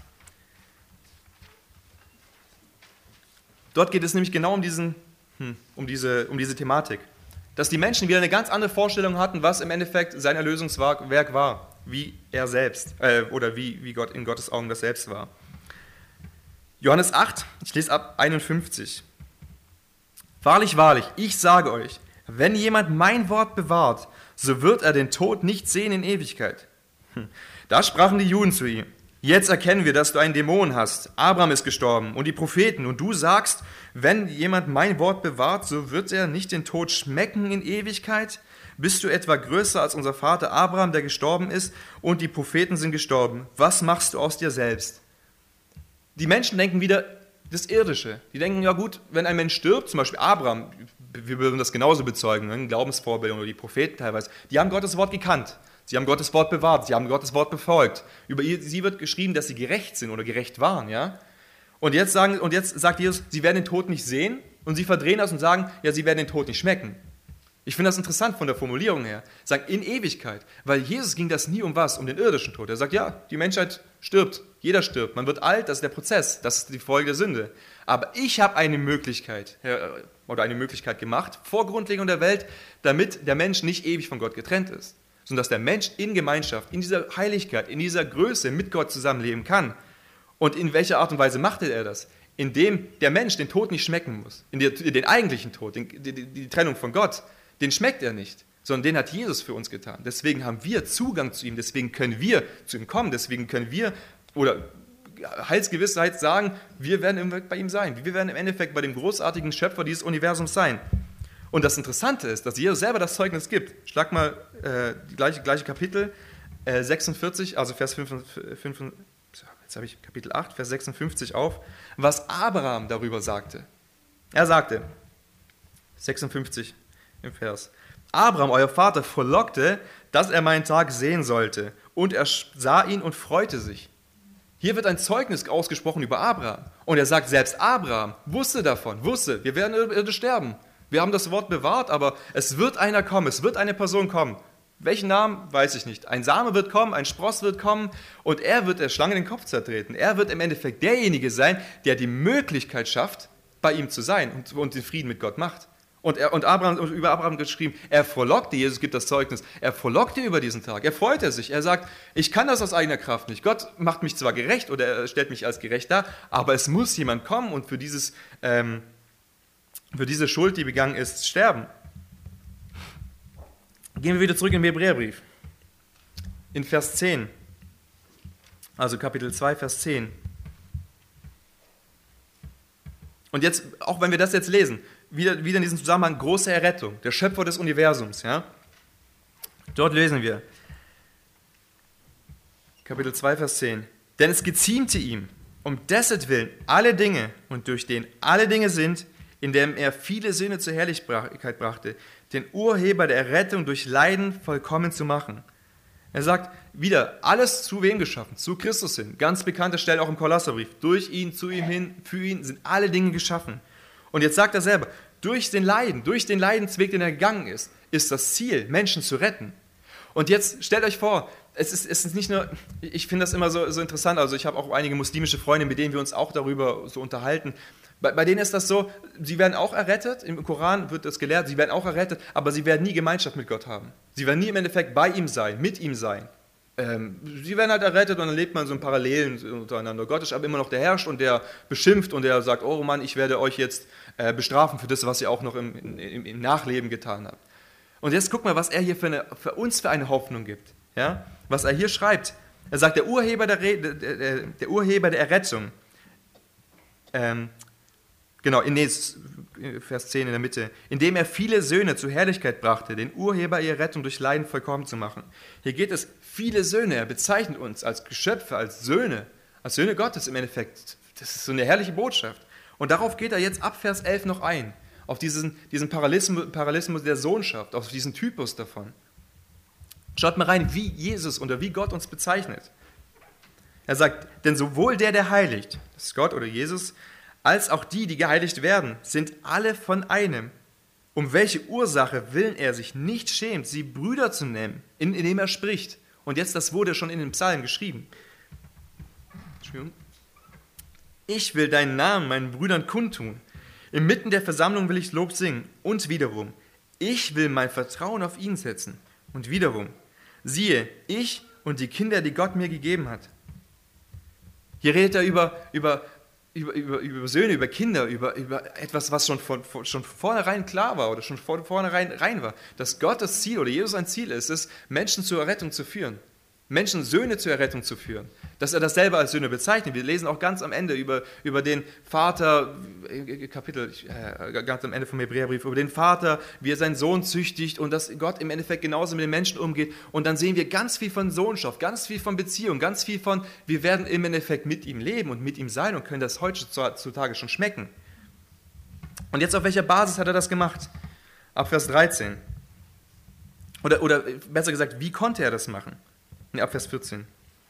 [SPEAKER 1] Dort geht es nämlich genau um, diesen, hm, um, diese, um diese Thematik. Dass die Menschen wieder eine ganz andere Vorstellung hatten, was im Endeffekt sein Erlösungswerk war. wie er selbst, äh, oder wie, wie Gott in Gottes Augen das selbst war. Johannes acht, ich lese ab einundfünfzig. Wahrlich, wahrlich, ich sage euch, wenn jemand mein Wort bewahrt, so wird er den Tod nicht sehen in Ewigkeit. Hm. Da sprachen die Juden zu ihm: Jetzt erkennen wir, dass du einen Dämon hast. Abraham ist gestorben und die Propheten. Und du sagst, wenn jemand mein Wort bewahrt, so wird er nicht den Tod schmecken in Ewigkeit? Bist du etwa größer als unser Vater Abraham, der gestorben ist, und die Propheten sind gestorben? Was machst du aus dir selbst? Die Menschen denken wieder das Irdische. Die denken, ja gut, wenn ein Mensch stirbt, zum Beispiel Abraham, wir würden das genauso bezeugen, ein Glaubensvorbild oder die Propheten teilweise, die haben Gottes Wort gekannt. Sie haben Gottes Wort bewahrt, sie haben Gottes Wort befolgt. Über sie wird geschrieben, dass sie gerecht sind oder gerecht waren. Ja? Und, jetzt sagen, und jetzt sagt Jesus, sie werden den Tod nicht sehen, und sie verdrehen das und sagen, ja, sie werden den Tod nicht schmecken. Ich finde das interessant von der Formulierung her. Sagt in Ewigkeit, weil Jesus ging das nie um was, um den irdischen Tod. Er sagt, ja, die Menschheit stirbt, jeder stirbt, man wird alt, das ist der Prozess, das ist die Folge der Sünde. Aber ich habe eine Möglichkeit, oder eine Möglichkeit gemacht, vor Grundlegung der Welt, damit der Mensch nicht ewig von Gott getrennt ist, sondern dass der Mensch in Gemeinschaft, in dieser Heiligkeit, in dieser Größe mit Gott zusammenleben kann. Und in welcher Art und Weise macht er das? Indem der Mensch den Tod nicht schmecken muss, in den, den eigentlichen Tod, den, die, die Trennung von Gott, den schmeckt er nicht, sondern den hat Jesus für uns getan. Deswegen haben wir Zugang zu ihm, deswegen können wir zu ihm kommen, deswegen können wir, oder Heilsgewissheit sagen, wir werden bei ihm sein. Wir werden im Endeffekt bei dem großartigen Schöpfer dieses Universums sein. Und das Interessante ist, dass Jesus selber das Zeugnis gibt. Schlag mal äh, die gleiche, gleiche Kapitel, äh, sechsundvierzig, also Vers fünf, fünf, jetzt habe ich Kapitel acht, Vers sechsundfünfzig auf, was Abraham darüber sagte. Er sagte, sechsundfünfzig im Vers, Abraham, euer Vater, frohlockte, dass er meinen Tag sehen sollte, und er sah ihn und freute sich. Hier wird ein Zeugnis ausgesprochen über Abraham. Und er sagt, selbst Abraham wusste davon, wusste, wir werden irdisch sterben. Wir haben das Wort bewahrt, aber es wird einer kommen, es wird eine Person kommen. Welchen Namen, weiß ich nicht. Ein Same wird kommen, ein Spross wird kommen, und er wird der Schlange den Kopf zertreten. Er wird im Endeffekt derjenige sein, der die Möglichkeit schafft, bei ihm zu sein und, und den Frieden mit Gott macht. Und, er, und Abraham, über Abraham geschrieben, er frohlockte, Jesus gibt das Zeugnis, er frohlockte über diesen Tag, er freute sich, er sagt, ich kann das aus eigener Kraft nicht. Gott macht mich zwar gerecht oder er stellt mich als gerecht dar, aber es muss jemand kommen und für, dieses, ähm, für diese Schuld, die begangen ist, sterben. Gehen wir wieder zurück in den Hebräerbrief, in Vers zehn, also Kapitel zwei, Vers zehn. Und jetzt, auch wenn wir das jetzt lesen, Wieder, wieder in diesem Zusammenhang große Errettung, der Schöpfer des Universums. Ja? Dort lesen wir, Kapitel zwei, Vers zehn. Denn es geziemte ihm, um dessetwillen alle Dinge und durch den alle Dinge sind, indem er viele Söhne zur Herrlichkeit brachte, den Urheber der Errettung durch Leiden vollkommen zu machen. Er sagt wieder, alles zu wem geschaffen? Zu Christus hin. Ganz bekannte Stelle auch im Kolosserbrief. Durch ihn, zu ihm hin, für ihn sind alle Dinge geschaffen. Und jetzt sagt er selber, durch den Leiden, durch den Leidensweg, den er gegangen ist, ist das Ziel, Menschen zu retten. Und jetzt stellt euch vor, es ist, es ist nicht nur, ich finde das immer so, so interessant, also ich habe auch einige muslimische Freunde, mit denen wir uns auch darüber so unterhalten. Bei, bei denen ist das so, sie werden auch errettet, im Koran wird das gelehrt, sie werden auch errettet, aber sie werden nie Gemeinschaft mit Gott haben. Sie werden nie im Endeffekt bei ihm sein, mit ihm sein. Ähm, sie werden halt errettet und dann lebt man so in Parallelen untereinander. Gott ist aber immer noch der herrscht und der beschimpft und der sagt, oh Mann, ich werde euch jetzt äh, bestrafen für das, was ihr auch noch im, im, im Nachleben getan habt. Und jetzt guck mal, was er hier für, eine, für uns für eine Hoffnung gibt. Ja? Was er hier schreibt. Er sagt, der Urheber der, Re, der, der, der, Urheber der Errettung, ähm, genau, in Vers zehn in der Mitte, indem er viele Söhne zur Herrlichkeit brachte, den Urheber ihrer Rettung durch Leiden vollkommen zu machen. Hier geht es viele Söhne, er bezeichnet uns als Geschöpfe, als Söhne, als Söhne Gottes im Endeffekt. Das ist so eine herrliche Botschaft. Und darauf geht er jetzt ab Vers elf noch ein, auf diesen, diesen Parallelismus, Parallelismus der Sohnschaft, auf diesen Typus davon. Schaut mal rein, wie Jesus oder wie Gott uns bezeichnet. Er sagt, denn sowohl der, der heiligt, das ist Gott oder Jesus, als auch die, die geheiligt werden, sind alle von einem. Um welche Ursache willen er sich nicht schämt, sie Brüder zu nennen, indem er spricht. Und jetzt, das wurde schon in den Psalmen geschrieben. Ich will deinen Namen meinen Brüdern kundtun. Inmitten der Versammlung will ich Lob singen. Und wiederum, ich will mein Vertrauen auf ihn setzen. Und wiederum, siehe, ich und die Kinder, die Gott mir gegeben hat. Hier redet er über, über, über, über, über Söhne, über Kinder, über, über etwas, was schon von, von, schon vornherein klar war oder schon von vornherein rein war. Dass Gott das Ziel oder Jesus ein Ziel ist, ist, Menschen zur Errettung zu führen. Menschen, Söhne zur Errettung zu führen. Dass er das selber als Söhne bezeichnet. Wir lesen auch ganz am Ende über, über den Vater, Kapitel, äh, ganz am Ende vom Hebräerbrief, über den Vater, wie er seinen Sohn züchtigt und dass Gott im Endeffekt genauso mit den Menschen umgeht. Und dann sehen wir ganz viel von Sohnschaft, ganz viel von Beziehung, ganz viel von, wir werden im Endeffekt mit ihm leben und mit ihm sein und können das heutzutage schon schmecken. Und jetzt auf welcher Basis hat er das gemacht? Ab Vers dreizehn. Oder, oder besser gesagt, wie konnte er das machen? Nee, ab Vers vierzehn.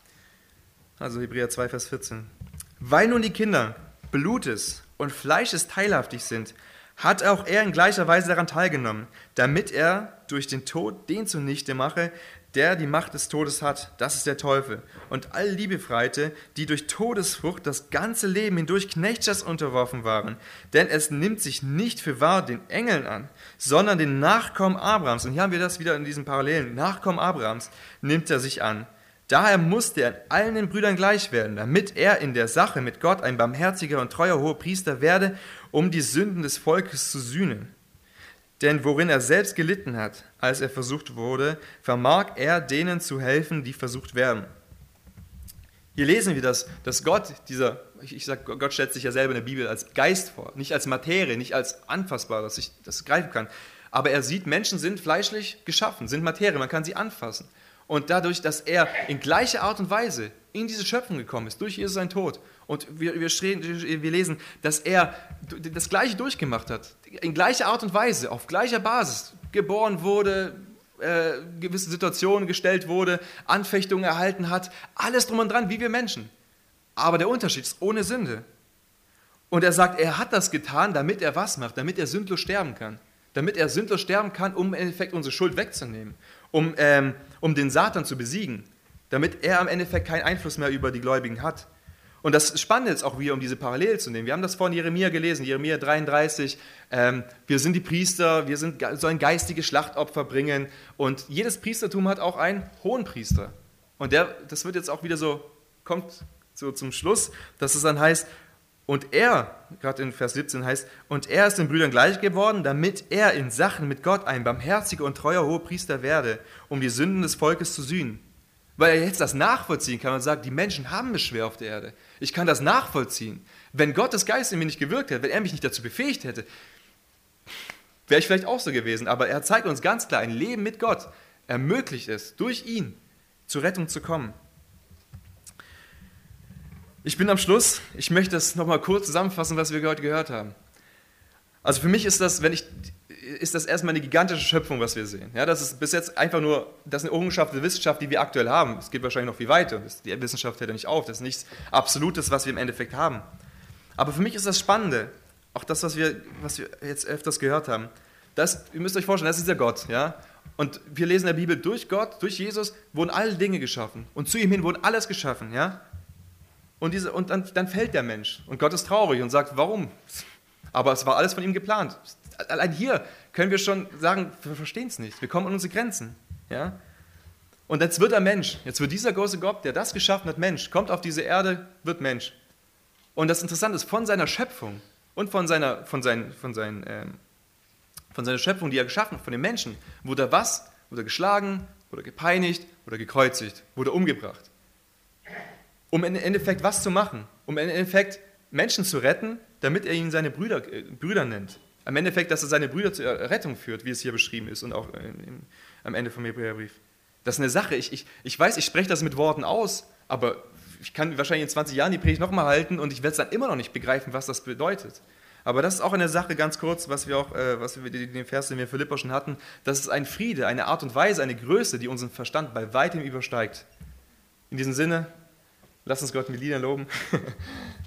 [SPEAKER 1] Also Hebräer zwei, Vers vierzehn. Weil nun die Kinder Blutes und Fleisches teilhaftig sind, hat auch er in gleicher Weise daran teilgenommen, damit er durch den Tod den zunichte mache, der die Macht des Todes hat, das ist der Teufel, und all die Befreite, die durch Todesfurcht das ganze Leben hindurch Knechtschaft unterworfen waren. Denn es nimmt sich nicht für wahr den Engeln an, sondern den Nachkommen Abrahams. Und hier haben wir das wieder in diesen Parallelen. Nachkommen Abrahams nimmt er sich an. Daher musste er allen den Brüdern gleich werden, damit er in der Sache mit Gott ein barmherziger und treuer Hohepriester werde, um die Sünden des Volkes zu sühnen. Denn worin er selbst gelitten hat, als er versucht wurde, vermag er denen zu helfen, die versucht werden. Hier lesen wir, dass, dass Gott, dieser, ich, ich sage, Gott stellt sich ja selber in der Bibel als Geist vor, nicht als Materie, nicht als anfassbar, dass ich das greifen kann. Aber er sieht, Menschen sind fleischlich geschaffen, sind Materie, man kann sie anfassen. Und dadurch, dass er in gleicher Art und Weise in diese Schöpfung gekommen ist, durch Jesus sein Tod, und wir, wir, wir lesen, dass er das Gleiche durchgemacht hat, in gleicher Art und Weise, auf gleicher Basis, geboren wurde, äh, gewisse Situationen gestellt wurde, Anfechtungen erhalten hat, alles drum und dran, wie wir Menschen. Aber der Unterschied ist ohne Sünde. Und er sagt, er hat das getan, damit er was macht, damit er sündlos sterben kann. Damit er sündlos sterben kann, um im Endeffekt unsere Schuld wegzunehmen, um, ähm, um den Satan zu besiegen, damit er im Endeffekt keinen Einfluss mehr über die Gläubigen hat. Und das Spannende ist auch wieder, um diese Parallele zu nehmen. Wir haben das von Jeremia gelesen, Jeremia dreiunddreißig. Ähm, wir sind die Priester, wir sind, sollen geistige Schlachtopfer bringen. Und jedes Priestertum hat auch einen Hohenpriester. Und der, das wird jetzt auch wieder so, kommt so zum Schluss, dass es dann heißt, und er, gerade in Vers siebzehn heißt, und er ist den Brüdern gleich geworden, damit er in Sachen mit Gott ein barmherziger und treuer Hohepriester werde, um die Sünden des Volkes zu sühnen. Weil er jetzt das nachvollziehen kann und sagt, die Menschen haben es schwer auf der Erde. Ich kann das nachvollziehen. Wenn Gottes Geist in mir nicht gewirkt hätte, wenn er mich nicht dazu befähigt hätte, wäre ich vielleicht auch so gewesen. Aber er zeigt uns ganz klar, ein Leben mit Gott ermöglicht es, durch ihn zur Rettung zu kommen. Ich bin am Schluss. Ich möchte das nochmal kurz zusammenfassen, was wir heute gehört haben. Also für mich ist das, wenn ich, ist das erstmal eine gigantische Schöpfung, was wir sehen. Ja, das ist bis jetzt einfach nur, das ist eine Errungenschaft der Wissenschaft, die wir aktuell haben. Es geht wahrscheinlich noch viel weiter. Die Wissenschaft hört ja nicht auf. Das ist nichts Absolutes, was wir im Endeffekt haben. Aber für mich ist das Spannende, auch das, was wir, was wir jetzt öfters gehört haben. Das, ihr müsst euch vorstellen, das ist der Gott. Ja? Und wir lesen in der Bibel, durch Gott, durch Jesus wurden alle Dinge geschaffen. Und zu ihm hin wurde alles geschaffen. Ja? Und, diese, und dann, dann fällt der Mensch. Und Gott ist traurig und sagt, warum? Aber es war alles von ihm geplant. Allein hier können wir schon sagen, wir verstehen es nicht. Wir kommen an unsere Grenzen. Ja? Und jetzt wird er Mensch. Jetzt wird dieser große Gott, der das geschaffen hat, Mensch, kommt auf diese Erde, wird Mensch. Und das Interessante ist, von seiner Schöpfung und von seiner, von seinen, von seinen, ähm, von seiner Schöpfung, die er geschaffen hat, von den Menschen, wurde er was? Wurde er geschlagen, wurde er gepeinigt, wurde er gekreuzigt, wurde er umgebracht. Um im Endeffekt was zu machen? Um im Endeffekt Menschen zu retten, damit er ihnen seine Brüder, äh, Brüder nennt. Im Endeffekt, dass er seine Brüder zur Rettung führt, wie es hier beschrieben ist und auch äh, im, am Ende vom Hebräerbrief. Das ist eine Sache. Ich, ich, ich weiß, ich spreche das mit Worten aus, aber ich kann wahrscheinlich in zwanzig Jahren die Predigt nochmal halten und ich werde es dann immer noch nicht begreifen, was das bedeutet. Aber das ist auch eine Sache, ganz kurz, was wir auch, äh, was wir den Vers, den wir in Philipper schon hatten, das ist ein Friede, eine Art und Weise, eine Größe, die unseren Verstand bei weitem übersteigt. In diesem Sinne, lasst uns Gott mit Liedern loben.